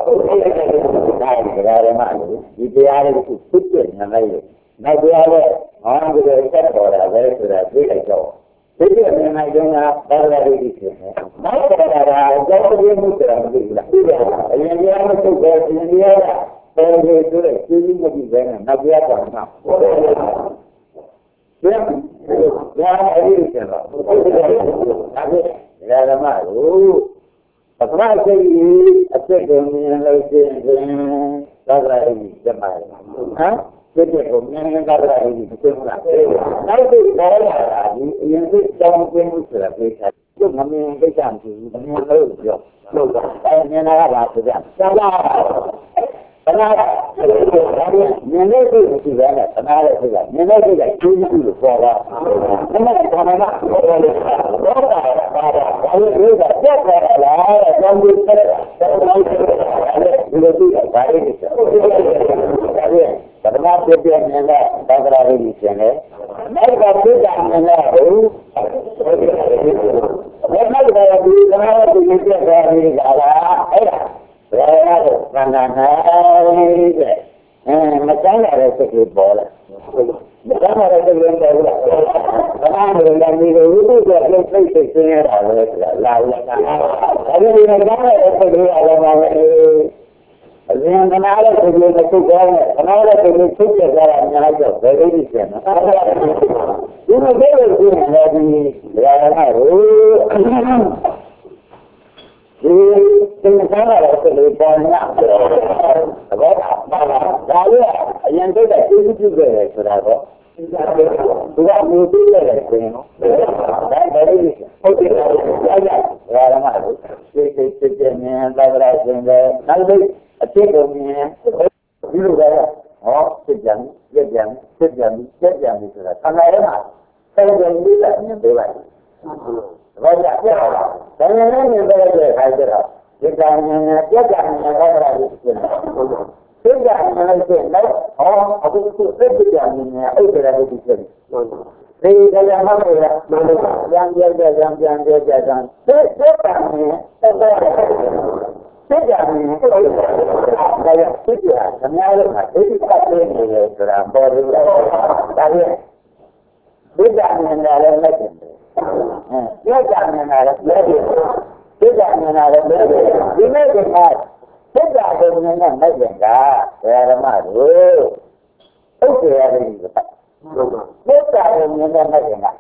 We are to put it in a way. Now we are on with the step or a very good job. This is when I don't have very easy. Now that I don't really I am going to go to India. So we do it. We will be there. Now we are going now. Ya ini siapa? Tapi dalam malu. Apa sih? Apa yang lain? Dalam ini jemaah. Hah? Jadi kemudian dalam ini semua. Nanti saya yang itu jangan bermusra kita. Itu kami berjanji, kami harus jauh. Ini nak apa saja. Kenapa? Nenek itu sudah ada, kenapa sudah? Nenek sudah tujuh puluh orang. Nenek kenapa? Orang orang juga siapa lah? Jangan itu baik itu. Karena dia nenek bagara ini sini. Mereka tidak nenek itu. Mereka tidak kenapa begitu dari dalam. Macam ada sekali bola. Macam ada sekali bola. Kalau ada yang itu dia play play sini ada lalu. Kalau dia ada sekali ada yang kenal sekali itu jangan. Kenal sekali itu jangan jangan jadi di sana. Ini betul jadi jangan Ini sangat lebih banyak. Lalu yang tidak itu juga ya saudara. Tidak mungkin ya semua. Dari oke saja. Kalau mahu sejenis beberapa jenis. Lalu akhirnya dulu saya oh sejam sejam sejam sejam itu lah. Karena emak saya jadi tidak nyampewan. Banyak ya. Saya ini belajar saja. Jika hanya jika hanya orang itu. Jika hanya itu, oh aku itu tidak hanya itu dari itu. Jadi dalam hal yang dia yang yang dia jangan. Jika hanya tidak hanya saya tidak hanya itu kata ini dalam baru. Tapi tidak hanya dalam lagi. Dia jangan ada lagi. Dia jangan ada lagi. Ini benar. Dia jangan ada lagi enggak. Saya malu. Oke ada juga. Dia jangan ada lagi enggak.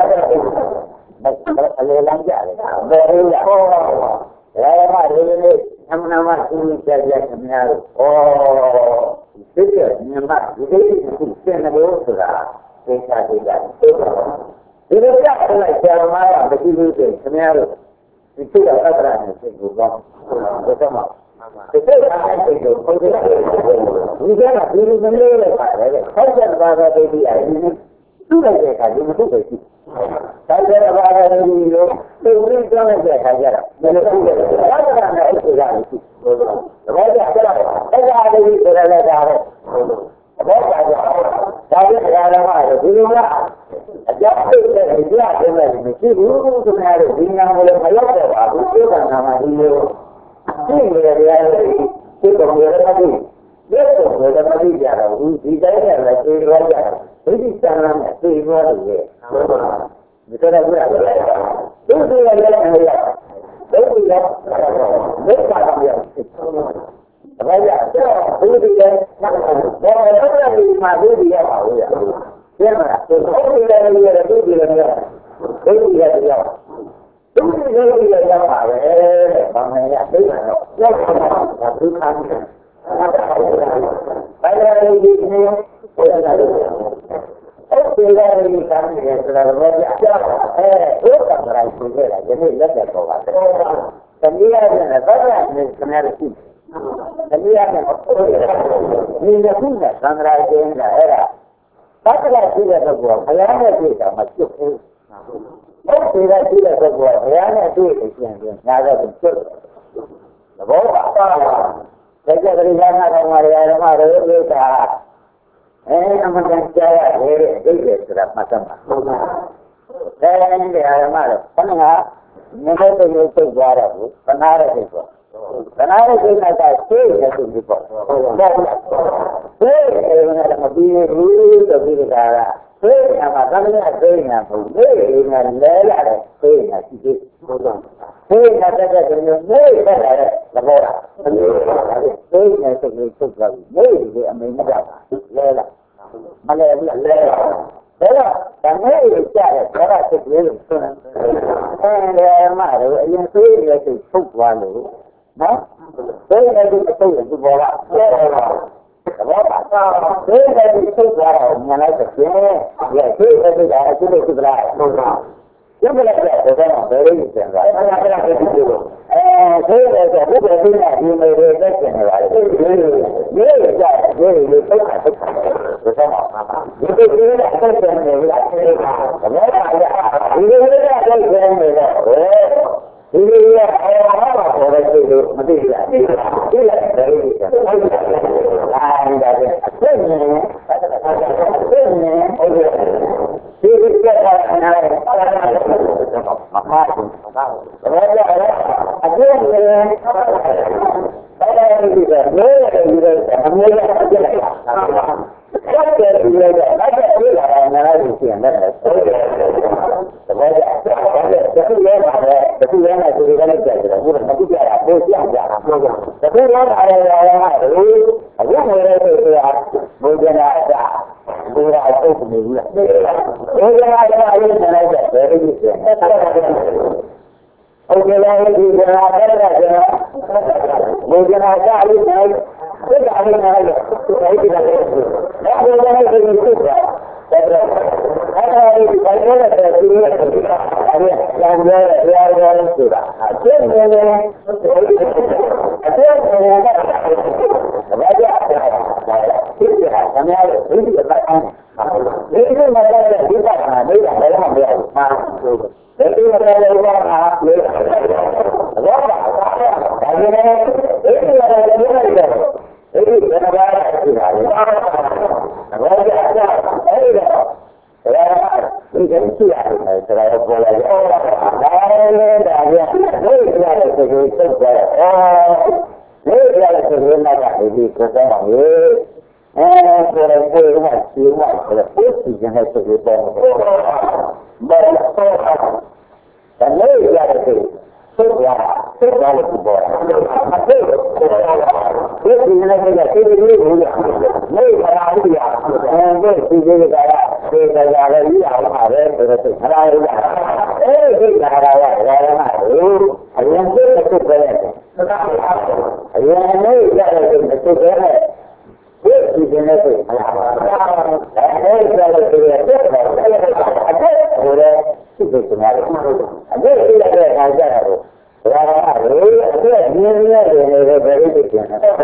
Kalau lanjut, baru ya. Saya malu ini nama-nama ini saja sebenarnya. Oh, itu nama ini sistem berusaha. Saya tidak. Ini tidak adalah cara mana begitu sebenarnya itu adalah kerana itu bukan bersama. Itu adalah itu. Ini adalah diri sendiri pada. Kalau bahasa dia ini sudah saya ini itu begitu. Kalau bahasa ini itu jangan saya ajar. Kalau kerana itu jangan itu. Kalau ada ada di dalam dalam. Kalau ada tapi dalam ada di luar. Jadi dia dia mesti dulu sebenarnya dia mulai belajar aku juga nama dia. Ini dia dia itu dia tadi. Dia itu dia tadi dia tahu dia dia lagi belajar. Jadi sekarang itu luar dia. Betul tak betul? Itu dia dia. Itu dia. Mereka dia. Raja, itu dia. Orang orang di mana dia tahu ya. Ya, itu dia dia itu dia dia. Itu dia dia. Itu dia dia yang apa? Eh, bangnya itu. Ya, itu kan. Pada hari ini, saya ada. Oh, dia ini kan dia sudah raja. Eh, itu kan raja juga. Jadi dia tahu apa. Dan dia ada apa? Sebenarnya sih. Dan dia ada. Ini juga kan raja yang era. Kalau tidak sebuah bayangnya tidak masuk. Oh tidak tidak sebuah bayangnya tidak yang ada betul. Sebab apa? Saya dari sana kemarin kemarin kita. Eh, aman saya eh ini sudah macam mana? Saya ini ada mana? Karena mereka itu juara bu, benar itu. Benar itu ada sih itu gitu. Eh, ini ada mobil dulu, mobil darah. Eh, nama namanya eh, nama eh, nama lelaki, eh, nama sih. Eh, nama ada yang eh, ada labora. Eh, nama itu itu lagi. Eh, ini apa? Lelaki. Mana lelaki? Đó là mấy người cha là có ra thực hiện được không? Em mà rồi anh suy là thì phục vào nữa. Đó. Thế đây là tôi là tôi bỏ lại. Đó là thế đây là tôi vào nhà này thực hiện. Vậy thế đây là tôi được tôi lại. Chứ bây giờ tôi đang ở đây thì sao vậy? Anh đang làm cái gì rồi? À, thế là cái lúc này đi làm gì mà về cái chuyện này vậy? Nhớ là sao? Nhớ là tất cả tất cả. Rồi sao mà? Những cái thứ này cái chuyện này là cái gì mà? Nhớ là những cái thứ này cái chuyện này là thì nó là của cái gì mà đi là đi là đi là đấy à là cái này cái này thì cái này này mà mà rồi là anh ấy ở đây thì là nhớ là gì đây mà nhớ là cái này các cái gì đây các cái là là gì chuyện đó rồi rồi cái này là cái này thì cái này là một cái cái là tôi chỉ ăn giả cái cái đó là là ừ ở ngoài đây thì bây giờ là bây giờ tôi cũng hiểu là bây giờ là cái này là cái gì ok là cái gì là cái là bây giờ là cái này cái cái này là cái gì là đó bây giờ là cái gì ada di dalam ada di yang yang yang sudah ada yang ada yang ada tidak kami ada ini berlaku ini masalah kita ada di dalam dia ini masalah kita ini ini negara kita ini saya saya boleh ada ada ini ada sesuatu oh ini ada sesuatu yang ini kita ini eh boleh boleh masih boleh itu jangan sesuatu boleh dan ini ada sesuatu ya sudah boleh itu ini saja ini ini ini kalau dia eh ini dia Kita jalan ini apa ada berarti ada eh kita ada ada itu yang itu betul yang ini ada itu betul itu jenis itu eh kalau dia ada boleh itu benar ada tidak ada ada Wah, itu dia dia dia begitu kan.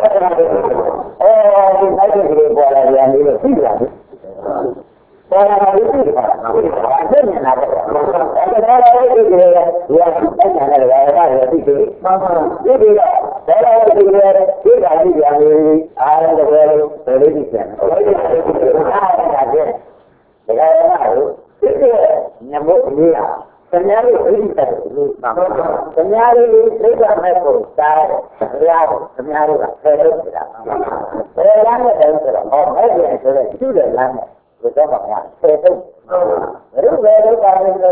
Oh, ini dia boleh yang ini tidak. Orang itu ada yang ada. Ada orang itu dia dia ada ada itu. Jadi orang itu dia dia ada yang ada yang television. Ada. Ada. Itu nyamuk dia. Senyari cerita itu, senyari cerita mereka, saya senyari lah, saya tidak, saya lama dan sudah, orang yang sudah sudah lama, sudah banyak, saya tu, baru baru kali itu,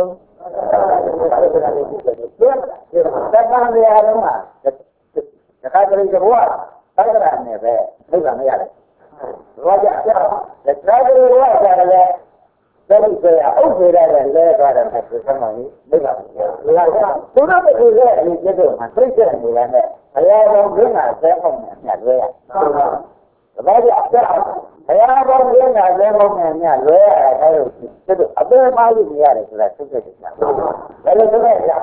sekarang dia rumah, sekarang dia keluar, sekarang ni ber, bukan ni ada, wajah dia, sekarang dia keluar dia. Jadi saya, oh saya dah dah dah dah bersama ni, betul. Sudah betul ni jadi, masih jadi ni lah. Saya orang dengar, saya pun nak lihat. Sebab apa? Saya orang dengar, saya pun nak lihat. Saya jadi, apa malu dia ni sudah sudah sudah. Kalau sudah,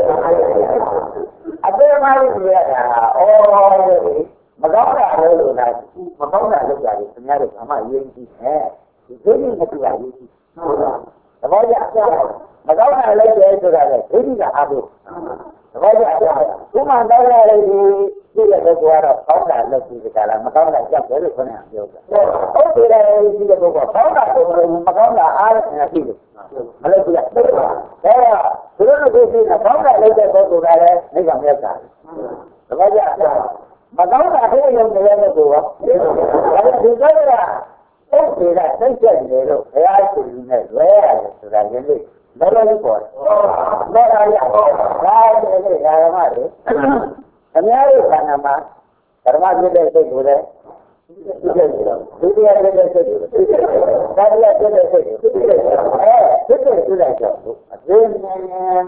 apa malu dia? Oh, macam mana ada lah, macam mana ada jadi sebenarnya sama ini eh, ini mesti lagi. Sebab apa? Macam mana lagi itu ada? Ini dah ada. Sebab apa? Cuma dah lagi dia bersuara, kau dah lagi sekarang. Macam mana jam baru pun yang juga. Oh tidak lagi dia bersuara. Kau dah macam mana ada nanti. Malah dia. Eh, sudah lagi ni. Kau dah lagi bersuara. Ni kami akan. Sebab apa? Macam mana ada yang dia bersuara? Kalau juga ya. Oh, tidak, saya jadi saya sudah saya sudah jadi baru pun. Baru ya, saya jadi saya mari. Kami ada nama, termasuk dari itu boleh. ဒုတိယတဲ့စိတ်ကိုသာတိယတဲ့စိတ်ကိုအဲစိတ်ကိုတွေ့လိုက်တော့အပြင်းနဲ့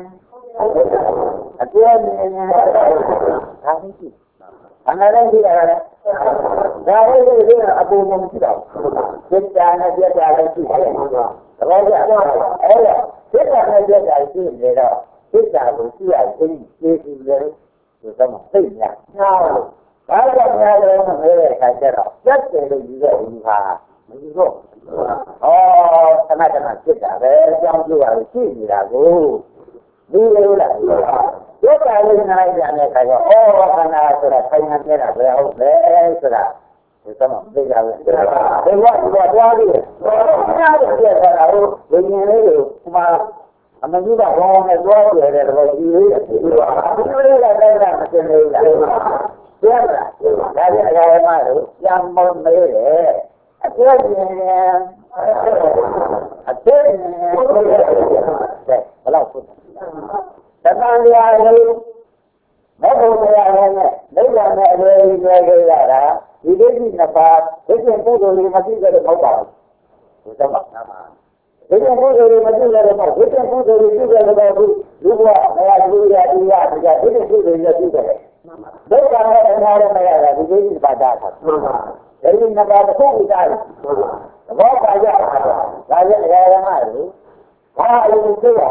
အပြင်းနဲ့ဒါမရှိအနာလည်းရှိတာလေဒါလည်းဒီကအပူမရှိတော့စိတ်ဓာတ်နဲ့ပြတ်တာလည်းရှိတယ်သဘောကျအဲ့ဒါစိတ်ဓာတ်နဲ့ပြတ်တာရှိနေတော့စိတ်ဓာတ်ကိုရှိရခြင်းကျေးဇူးလည်းဒီတော့သိညာနားလို့ဘာလို့များတယ်မလဲတဲ့အခါကျတော့ပြတ်တယ်လို့ယူတဲ့ဥပါမယူတော့ဩခဏခဏဖြစ်တာပဲအကြောင်းပြုတာရှိနေတာကိုဒီလိုလားဒီကလေးနားရတဲ့ခါကျတော့ဩခန္ဓာဆိုတာခိုင်နေနေတာပဲဟုတ်ပဲဆိုတာဒီတော့သိကြတယ်ဒီကဒီကသွားပြီးနားရတဲ့ခါတော့ဝိညာဉ်လေးကိုဒီမှာအမကြီးကဘောင်းနဲ့သွားရတဲ့တော့ဒီလေးဒီလိုလည်းလည်းမသိနေဘူးလားကျဲဒါကြအရာမှလို့ပြန်မမေးတယ်အကျဉ်းချင်းအကျဉ်းချင်းဘယ်လောက်ဟုတ်တဏှာရာလေးမဟုတ်တရားနဲ့နိဗ္ဗာန်နဲ့အလွယ်ကြီးလွယ်ကြရတာဒီဒိဋ္ဌိနှစ်ပါးဒိဋ္ဌိပုဂ္ဂိုလ်ကြီးမသိကြလို့မဟုတ်ပါဘူးဒီတော့မှနာမှာဒိဋ္ဌိပုဂ္ဂိုလ်ကြီးမသိကြလို့မဟုတ်ဒိဋ္ဌိပုဂ္ဂိုလ်ကြီးသိကြလို့မဟုတ်လူကမရဘူးရဒီရဒီရဒိဋ္ဌိပုဂ္ဂိုလ်ကြီးသိကြတယ်ဒုက္ခနဲ့အနာရမရတာဒီဒိဋ္ဌိပါဒတာဒိဋ္ဌိနှစ်ပါးတစ်ခုကြတယ်သဘောပါကြတာဒါကြအရာမှလို့ဘာအလိုသိရ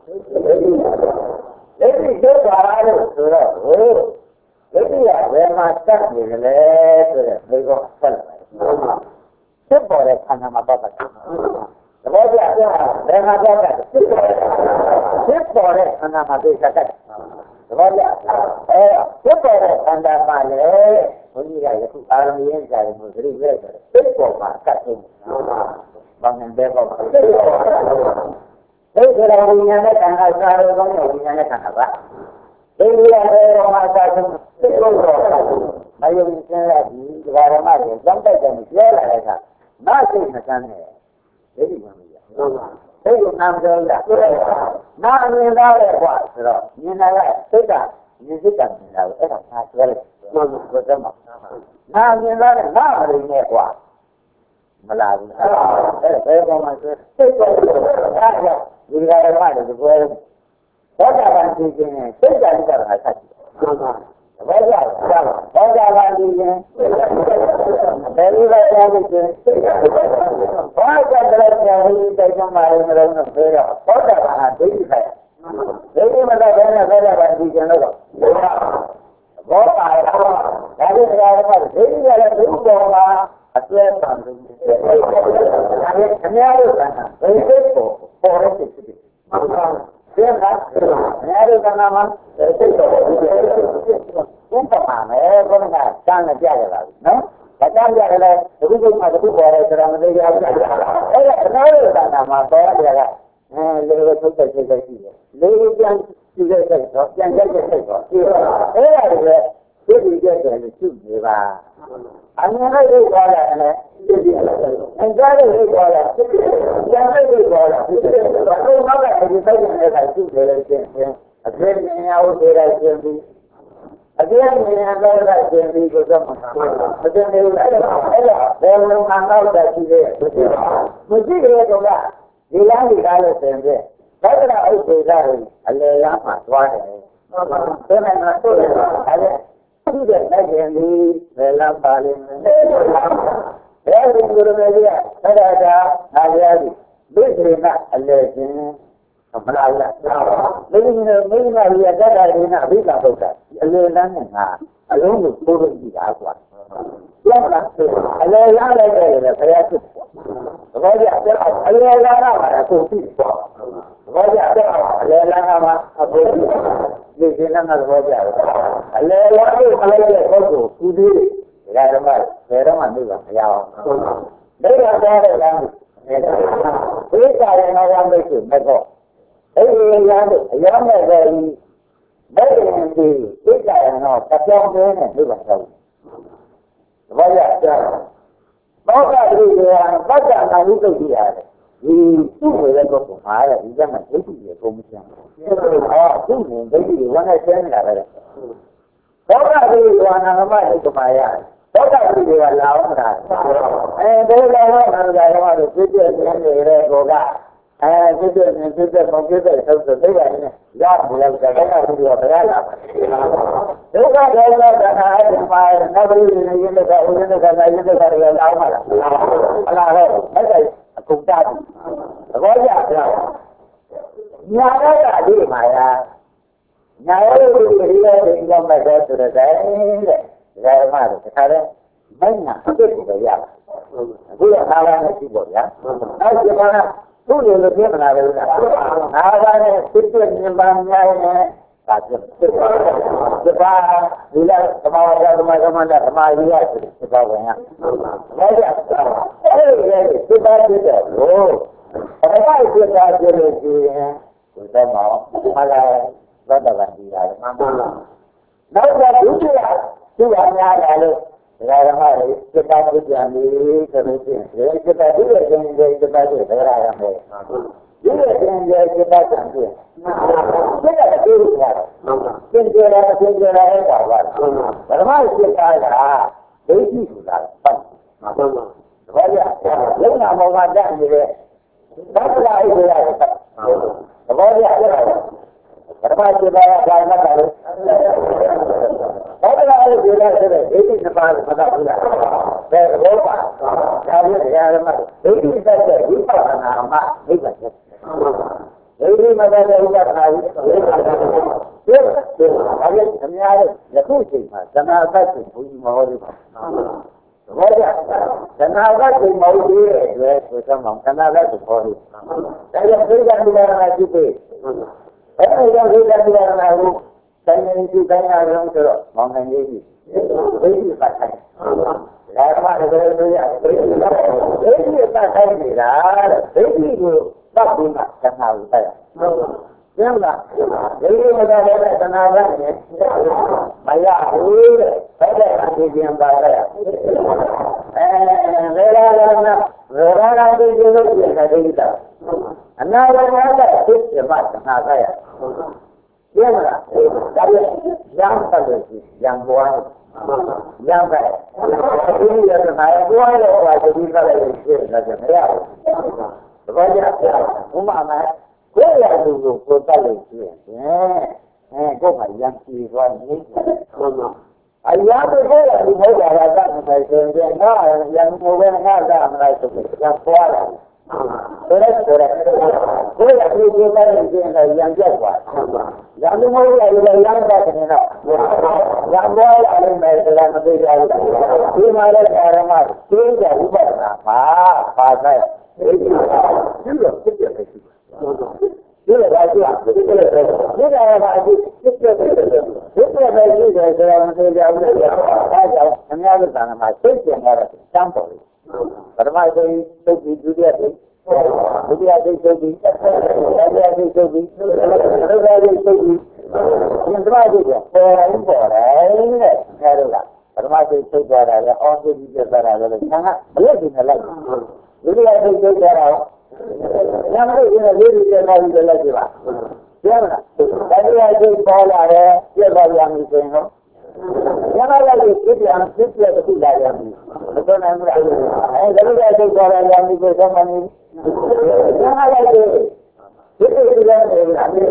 ဒိဋ္ဌိဒုက္ခလို့ဆိုတော့ဟိုဒိဋ္ဌိကဘယ်မှာတတ်နေလဲဆိုတဲ့ဒီကောဆက်လာတယ်ဖြစ်ပေါ်တဲ့ခန္ဓာမှာပတ်သက်တယ်သဘောကျတယ်ဘယ်မှာပတ်သက်ဖြစ်ပေါ်တဲ့ခန္ဓာမှာသိတတ်တယ်သဘောကျအဲဖြစ်ပေါ်တဲ့ခန္ဓာမှာလေဘုန်းကြီးကယခုအာရုံရင်းကြတယ်လို့သတိရခဲ့တယ်ဖြစ်ပေါ်မှာကတ်တယ်ဘာမှမပဲပေါ့ဖြစ်ပေါ်ဒီကရဝိညာဉ်နဲ့ခန္ဓာစားရုံကောင်းတဲ့ဝိညာဉ်နဲ့ခန္ဓာပါဒီလိုလေမှာသာဆုံးဖြစ်ပေါ်တော့မယုံစင်းရဒီဒီဘာရမတွေကြောင့်တိုက်တယ်ပြောလာတဲ့အခါမသိမစမ်းနဲ့ဒီဒီမှမရဟုတ်ပါစိတ်ကနာမပြောရနာမြင်သားတယ်ကွာဆိုတော့မြင်တာကစိတ်ကမြင်စိတ်ကမြင်တာကိုအဲ့ဒါသာပြောလိုက်ဟုတ်ကဲ့တော့နာမြင်သားတယ်နာမရင်းနဲ့ကွာမလာဘူးအဲ့ဒါဘယ်ကောင်မှဆိုစိတ်ကအဲ့ဒါဒီကရမတွေပြောတယ်ဘောဓဘာသိခြင်းနဲ့စိတ်ကလည်းကတာဆက်တယ်ဟုတ်ပါဘောဓဘာဘောဓဘာသိခြင်းဘယ်လိုလဲကြားလို့ခြင်းဘောဓဘာလည်းကြားလို့တိုက်မှမလို့မလို့ဆိုတော့ဘောဓဘာဟာဒိဋ္ဌိပဲဒိဋ္ဌိမတော့ဘယ်နဲ့ဘောဓဘာသိခြင်းလို့ဘောဓဘာဒါလည်းကြားရမှာဒိဋ္ဌိကလည်းဒုက္ခပါအကျဉ်းဆံလို့ဒါလည်းအများကြီးကဘယ်စိတ်ကိုပေါ်ရဖြစ်ဖြစ်ဟုတ်ပါကျင်းတာများရကနာမှာစိတ်တော်ကိုကျင်းပါမယ်ဘုရားကတန်းနဲ့ပြရတာနော်ဒါတန်းပြရတယ်ဒီကုက္ကမတခုပေါ်တယ်ဆိုတာမသေးကြဘူးအဲ့ဒါအနာရကနာမှာပေါ်ရတယ်ကအဲလေထုတ်တဲ့စိတ်ရှိတယ်လေပြန်ကြည့်တဲ့စိတ်တော့ပြန်ကြည့်တဲ့စိတ်တော့အဲ့ဒါတွေသိပြီးကြတယ်လို့သူ့နေပါအမြင်နဲ့သိသွားတယ်နဲ့သိပြီးအကြမ်းနဲ့သိသွားတယ်ကျန်တဲ့သိသွားတယ်ဒီလိုနောက်ကဒီစိတ်နဲ့ကသူ့တယ်လို့ရှင်းရှင်းအပြည့်ဉာဏ်ကိုသိရရှင်းပြီးအပြည့်ဉာဏ်တော့ကရှင်းပြီးကိုတော့မသိဘူးအဲ့ဒါအဲ့ဒါဘယ်လိုမှတော့တရှိသေးမရှိမရှိကြတဲ့ကောင်ကဒီလမ်းဒီကားလို့ဆင်ပြသက္ကရာဥစ္စေကအလေလမ်းမှာသွားတယ်ဟုတ်ပါဘူးဒါနဲ့တော့အဲ့ဒါဒီတဲ့နိုင်ငံလေးဘယ်လာပါလိမ့်မယ်ဘယ်လိုကိုရမကြီးကအဲ့ဒါကအားရသည်ဒိဋ္ဌိကအလေချင်းမလားလားမင်းမင်းမင်းကရတတ်တာဒီနာအဘိဓမ္မာပုဒ်တာအလေလမ်းနဲ့ငါအလုံးကိုပို့လို့ကြည့်တာကွာဟုတ်လားအလေလမ်းလိုက်တယ်လေဘယ်ရဖြစ်သဘောကျအလေလမ်းကပါအခုပြီးသွားသဘောကျအလေလမ်းကမှအခုပြီးဒီကိစ္စနဲ့သဘောကျတယ်အလေလမ်းကိုအလေရဲ့ပုဂ္ဂိုလ်ကူသေးတယ်ဒါကမှဘယ်တော့မှနေပါမရအောင်ဟုတ်ပါဘူးဒါကကြားတဲ့လမ်းကိုဒီကရဏဝမိတ်ကိုမတော့အဲ့ဒီလမ်းကိုအရမ်းမဲ့တယ်ဘယ်ရင်ဒီဒီကရဏတပြောင်းနေနဲ့နေပါတော့ဘာရကြတော့ကတိကဘတ်တာနာဟုတုတ်ကြရတယ်ဒီသူ့ရဲ့ကောကိုမှာတဲ့ဒီကမှဒိဋ္ဌိရဲ့ပုံမချမ်းဟာသူ့ကိုဒိဋ္ဌိဝမ်းနဲ့ဆင်းနေတာပဲဘောကတိကနာမတိကမာရတော့တာဒီကလာအောင်တာအဲဒီလိုတော့ငါတို့ကတော့ပြည့်ပြည့်စုံနေတဲ့ကိုကအဲပြည့်ပြည့်စုံပြည့်ပြည့်ပုံပြည့်ပြည့်ဆုံးဆိုသိရတယ်ရဘူးလားဒါကလည်းဒီတော့ဘယ်လာဒုက္ခဒေါသတဏှာအပြင်မှာနောက်ပြီးနေရတဲ့ဥဒိကနာယိတ္တကရလာမှာလားအလားဟဲ့အဲ့ဒါအကုန်တာဘူးသဘောကျလားညာရတာဒီမှာယာညာရတဲ့ဒီလိုဒီလိုမဲ့ဆိုတဲ့တဲ့ဒါမှတော့တခါတည်းမညာအစ်ကိုရပါအခုကအားလာနေပြီပေါ့ဗျာနောက်ဒီမှာသူ့လိုလိုပြမလာဘူးလားအားလာနေစစ်စစ်မြင်ပါများနေဒါပြစစ်ပါဒီပါဒီလားသမာဝါဒသမာဓိမန္တသမာဓိရစစ်ပါဝင်ရဘာကြအဲ့ဒီစစ်ပါပြတဲ့လို့ဘာသာစစ်ပါပြလို့ရှိရင်ဒီတော့မှမလာတော့တာဒီလားမှန်ပါလားနောက်ကြဒုတိယသူ့အများလာလို့ဒါကမှစိတ်သားပြပြန်ပြီဆိုလို့ရှိရင်စိတ်သားဒီရဲ့ခြင်းတွေစိတ်သားတွေဒါရရမယ်ဒီရဲ့ခြင်းတွေစိတ်သားပြန်ပြီစိတ်ကတူရတာသင်္ကြန်ရာသင်္ကြန်ရာအဲ့ဒါပါဓမ္မစိတ်သားကဒိဋ္ဌိဆိုတာပတ်မှာတော့ဘာလဲလုံနာမောဟတတ်နေတဲ့သတ္တရာအိဒါရသဘောကျတယ်ဓမ္မစိတ်သားကဒါမှမဟုတ်ဘာသာရေးပြောရတဲ့ဒိဋ္ဌိနှစ်ပါးမသာဘူးလားဘယ်ဘောပါဒါလည်းတရားဓမ္မဒိဋ္ဌိသက်တဲ့ဝိပဿနာမှာနိဗ္ဗာန်ဖြစ်ဒိဋ္ဌိမသက်တဲ့ဝိပဿနာဝိပဿနာဒီဒါလည်းအများကြီးယခုချိန်မှာသနာသက်ကိုဘုရားမဟောသေးပါဘူးဘောကြသနာသက်ကိုမဟုတ်သေးတဲ့အတွက်ဆိုတော့သနာသက်ကိုဟောသေးတယ်ဒါကြောင့်ဒိဋ္ဌိကနိဗ္ဗာန်ရှိပြီအဲဒီကြောင့်ဒိဋ္ဌိကနိဗ္ဗာန်ကိုတိုင်းနေကြည့်တိုင်းရအောင်ဆိုတော့မောင်နိုင်လေးကြီးဒိဋ္ဌိပတ်ဆိုင်ဒါမှလည်းဘယ်လိုရဒိဋ္ဌိပတ်ဆိုင်နေတာဒိဋ္ဌိကိုပတ်ပြီးမှသနာကိုတိုက်ရကျင်းလားဒိဋ္ဌိမသာတဲ့သနာကလည်းမရဘူးတဲ့ဘယ်တဲ့အဖြစ်ပြန်ပါလဲအဲဝေလာလာနာဝေလာလာဒီလိုလိုပြတဲ့ဒိဋ္ဌိအနာဝရတဲ့ဖြစ်ပြမှသနာကရကျင်းလားဒါလည်းရံပတ်လို့ရံပွားရံပဲဒီရတဲ့နာပွားလို့ဟောဒီကလည်းရှင်းတယ်မရဘူးဘာကြဥမာမှာကိုယ်ရသူကိုကိုယ်တက်လို့ရှိရင်အဲကိုယ်ကရံကြည့်သွားနေဟုတ်မှာအရာတွေကိုယ်ရဒီဘုရားကတတ်နေဆိုရင်ငါရံကိုပဲငါကမလိုက်ဆိုရံပွားတယ်ဆိုရဲဆိုရဲကိုယ်ရဒီကိုယ်တက်လို့ရှိရင်ရံပြတ်သွားရံမဟုတ်ရရရံတာကနေတော့ရံပွားရလိမ့်မယ်ဆိုတာမသိကြဘူးဒီမှာလည်းအာရမသိကြဥပဒနာပါပါဆိုင်ဒီလိုဖြစ်ပြတယ်ဒီလိုပါကြည့်ဒီလိုပဲဒီကရပါအကြည့်ဖြစ်ပြတယ်ဒီလိုပဲကြည့်တယ်ဆိုတာမသိကြဘူးလေအဲကြောင့်အများကြီးသာနာမှာသိကျင်ရတဲ့တမ်းပေါ်လို့ပထမဆုံးသုတ်ပြီးဒုတိယသိဒုတိယသိသုတ်ပြီးတတိယသိသုတ်ပြီးသုတ်သိသုတ်ပြီးဒီသမားကြီးကပေါ်ရင်ပေါ်တယ်တဲ့အဲဒါကပထမဆုံးသုတ်သွားတာလည်းအောင်းသိပြီးပြသွားတာလည်းဆန်းကဘလက်ဒီနဲ့လိုက်ဒုတိယသိသုတ်သွားတာညမလို့ဒီလိုလေးတွေနဲ့လိုက်ပြီးလိုက်ကြပါပြောမလားတတိယသိပေါ်လာတယ်ပြတ်သွားရမယ်ဆိုရင်တော့ညမလိုက်ပြီးပြပြန်ပြပြတစ်ခုလာရမယ်မတော်နိုင်ဘူးလားအဲဒုတိယသိပေါ်လာရမယ်ဆိုတော့မနေညမလိုက်ပြီးဒီလိုလေးနဲ့အဲတော့ဩ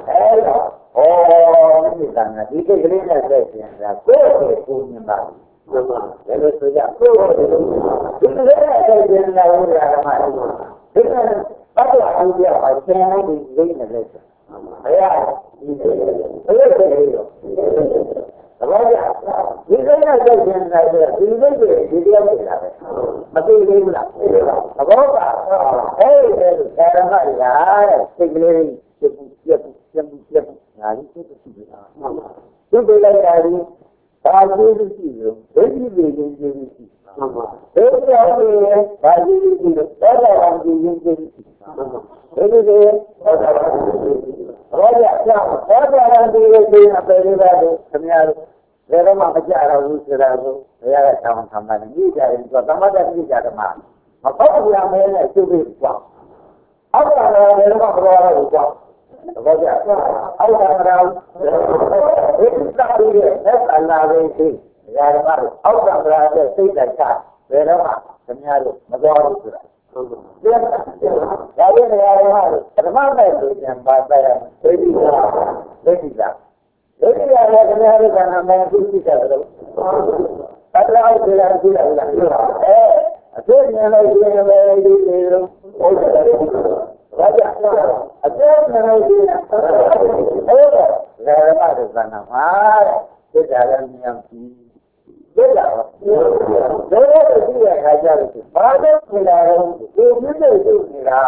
ဒီကံဒီကိကလေးနဲ့ဆက်ပြန်တာကိုယ်ကိုကိုမြင်ပါဘူးဘယ်လိုဆိုကြကိုယ်ကိုဒီလိုနဲ့ဆက်ပြန်လာလို့ရမှာဒီကပတ်လာအောင်ပြအောင်ဆင်းနေဒီလေးနဲ့လက်ဘယ်ရဒီဘယ်လိုလဲတော့ဘာကြဒီကိနဲ့ဆက်ပြန်လာတယ်ဒီလိုပဲဒီတရားပဲလာပဲမသိသေးဘူးလားသဘောပါအဲ့ဒီဆရာမရာတဲ့စိတ်ကလေးပြပြပြပြပြညာကြီးသိသိနေတာသူပြလိုက်တာဒီဘာလို့ရှိလို့ဒိဋ္ဌိတွေရင်းရင်းရှိမှန်ပါဒိဋ္ဌိတွေဘာလို့ရှိလို့သောတာပန်ကြီးရင်းရင်းရှိမှန်ပါဒိဋ္ဌိတွေသောတာပန်ကြီးဘောရကြောင့်သောတာပန်ကြီးရဲ့အပေလေးပါတို့ခင်ဗျားတို့ဘယ်တော့မှမကြရဘူးဆိုတာကိုဘုရားကတောင်းဆံပါတယ်ကြည့်ကြရင်ဆိုသမထကြည့်ကြတယ်မှာမပေါ့ဘူးလားမဲနဲ့ကျုပ်ပြီးကြောက်အောက်ကလည်းဘယ်တော့မှမတော်ရဘူးကြောက်ဘောကြအောက်ကလည်းဒီသာပြီးရဲ့သက်အနာပဲရှိရာဓမ္မတို့အောက်ကံပရာတဲ့စိတ်လိုက်ချဘယ်တော့မှခင်ဗျားတို့မတော်ဘူးဆိုတာပြန်တာဒါရဲ့နေရာတွေဟာပထမနဲ့ဆိုပြန်ပါပဲသိပြီလားသိပြီလားသိပြီလားခင်ဗျားတို့ကနာမည်သိပြီကြတယ်တတလောက်ကြည့်ရကြည့်ရလားအဲအကျဉ်းနဲ့လည်းဒီလိုပဲဒီလိုဟုတ်တယ်ဘာကြောင့်အကျဉ်းနဲ့လည်းဒီလိုဟုတ်တယ်ဒါရပါတော့ကနာမှာသိကြတယ်မြင်ပြီသိကြပါဘယ်လိုသိရခါကြလို့ဘာလို့ပြလာတော့ဒီမြင့်တဲ့သိနေတာ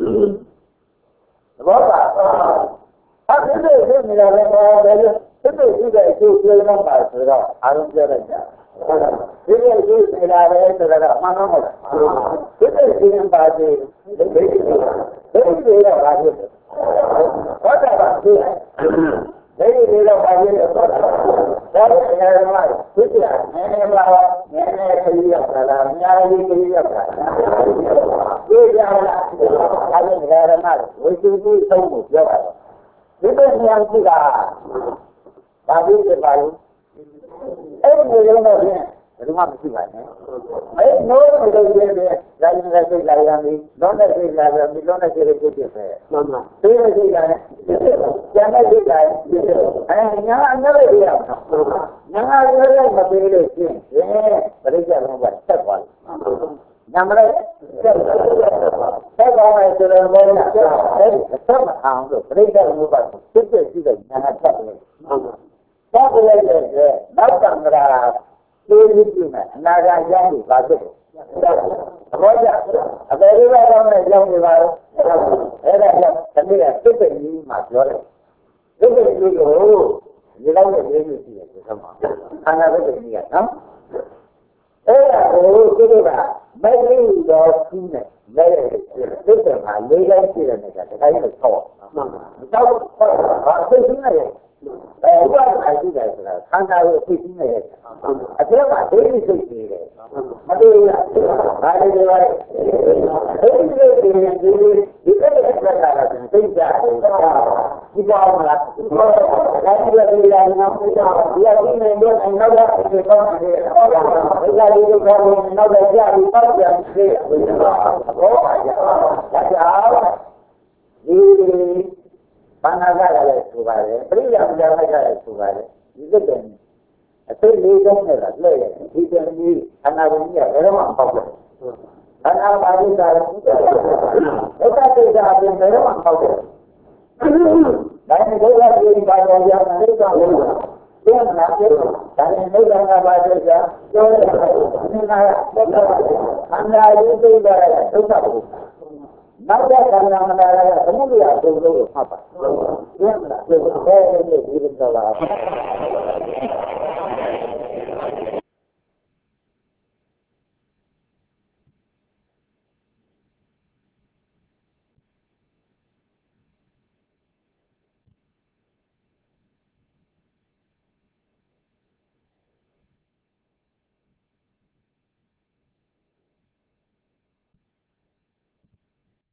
သဘောပါအဲ့ဒီသိနေတာလည်းဘာလဲသိတဲ့သိတဲ့အကျိုးပြောင်းပါဆိုတော့အားလုံးပြောလိုက်ကြဟုတ်လားဒီလိုသိနေတာပဲဆိုတော့မှန်တော့မဟုတ်ဒီသိရင်ပါသေးဒီသိသိရပါသေးဟုတ်တယ်ပါသိဒိဋ္ဌိတွေတော့ပါရင်တော့ဒါလည်းအများကြီးမှာသိကြတယ်နည်းနည်းပါးနည်းနည်းခရီးရောက်တာလားအများကြီးခရီးရောက်တာသိကြလားအဲဒီဓမ္မဝိသုဒ္ဓိသုံးကိုပြောတာဒီလိုဉာဏ်ရှိတာဘာဖြစ်လဲပါလို့အဲ့ဒီလိုတော့ဖြင့်ဘယ်သူမှမရှိပါနဲ့အဲ့နိုးလို့လုပ်ရတဲ့ဇာတိနဲ့စိတ်လာရမယ်လုံးနဲ့စိတ်လာရမယ်လုံးနဲ့စိတ်ကိုဖြစ်ပဲမှန်ပါသိတဲ့စိတ်လာတယ်ကျန်တဲ့စိတ်လာတယ်အဲညာအများကြီးရအောင်ညာရိုးရိုးမပေးလို့ရှင်းရင်ပရိစ္ဆေလုံးကဆက်သွားတယ်ညာမလိုက်ဆက်သွားဆက်သွားမယ်ဆိုတော့လည်းအဲ့ဒီဆက်မအောင်လို့ပရိစ္ဆေလုံးကစစ်စစ်ရှိတဲ့ညာနဲ့ဆက်တယ်ဆက်ပြလိုက်တဲ့နောက်ကံကရာသိသိကြည့်မယ်အနာဂတ်ရောက်ပြီပါဖြစ်တယ်ဘောကြအပေလေးပါတော့လည်းရောက်နေပါတော့အဲ့ဒါကြောင့်ဒီနေ့ကစိတ်ပိကြီးမှပြောတယ်စိတ်ပိကြီးကိုဒီလောက်နဲ့ရေးလို့ရှိတယ်ဆိုတော့ခန္ဓာစိတ်ပိကြီးကနော်အဲ့ဒါကိုသူတို့ကမိုက်လေးတော်ကြီးနဲ့လဲစိတ်တယ်မှာလေးလိုက်ရှိတယ်နဲ့တခါကြီးလို့ဆောက်မှန်ပါတော့ဘာစိတ်ကြီးနဲ့အဲဘာအကြည့်တယ်ဆိုတာခန္ဓာကိုသိသိနေတယ်အကျိုးကဒိဋ္ဌိစိတ်ကြီးတယ်မတူဘူးလားဘာလဲဒီပါလဲဒိဋ္ဌိစိတ်ကြီးဒီဒီကနေ့ဆက်လာတာသိကြတယ်ဒီပါမလားဒါကြည့်ရရအောင်ဒီအရင်းနဲ့တော့နောက်တော့ဒီကောင်းတယ်ဒါကြည့်လို့ကောင်းတယ်နောက်တော့ကြာပြီးပတ်ပြန်စေဘောပါကြဒါကြောင့်ဒီဘာနာကြရလဲဆိုပါလေပရိယာမကြားလိုက်ကြလဲဆိုပါလေဒီသက်တယ်အသိလေးဆုံးနဲ့လားလက်ရဒီတည်းကြီးအနာဂတ်ကြီးကဘယ်တော့မှပေါက်တယ်အနာပါဠိစာရုပ်ဥပ္ပတိစာအပြင်ဘယ်တော့မှပေါက်တယ်ဒါနဲ့ဒုက္ခကြီးပါတော်ရမယ်လို့ပြောလို့ဒီမှာပြောဒါနဲ့ဒုက္ခကပါတဲ့စာပြောရတာဒီမှာအနာရေးသိကြရဒုက္ခကိုနောက်တဲ့ကံနာမနာရသမုဒ္ဒရာဒုက္ခကိုဖတ်ပါဒီမှာပြောတဲ့ဒီလိုတော့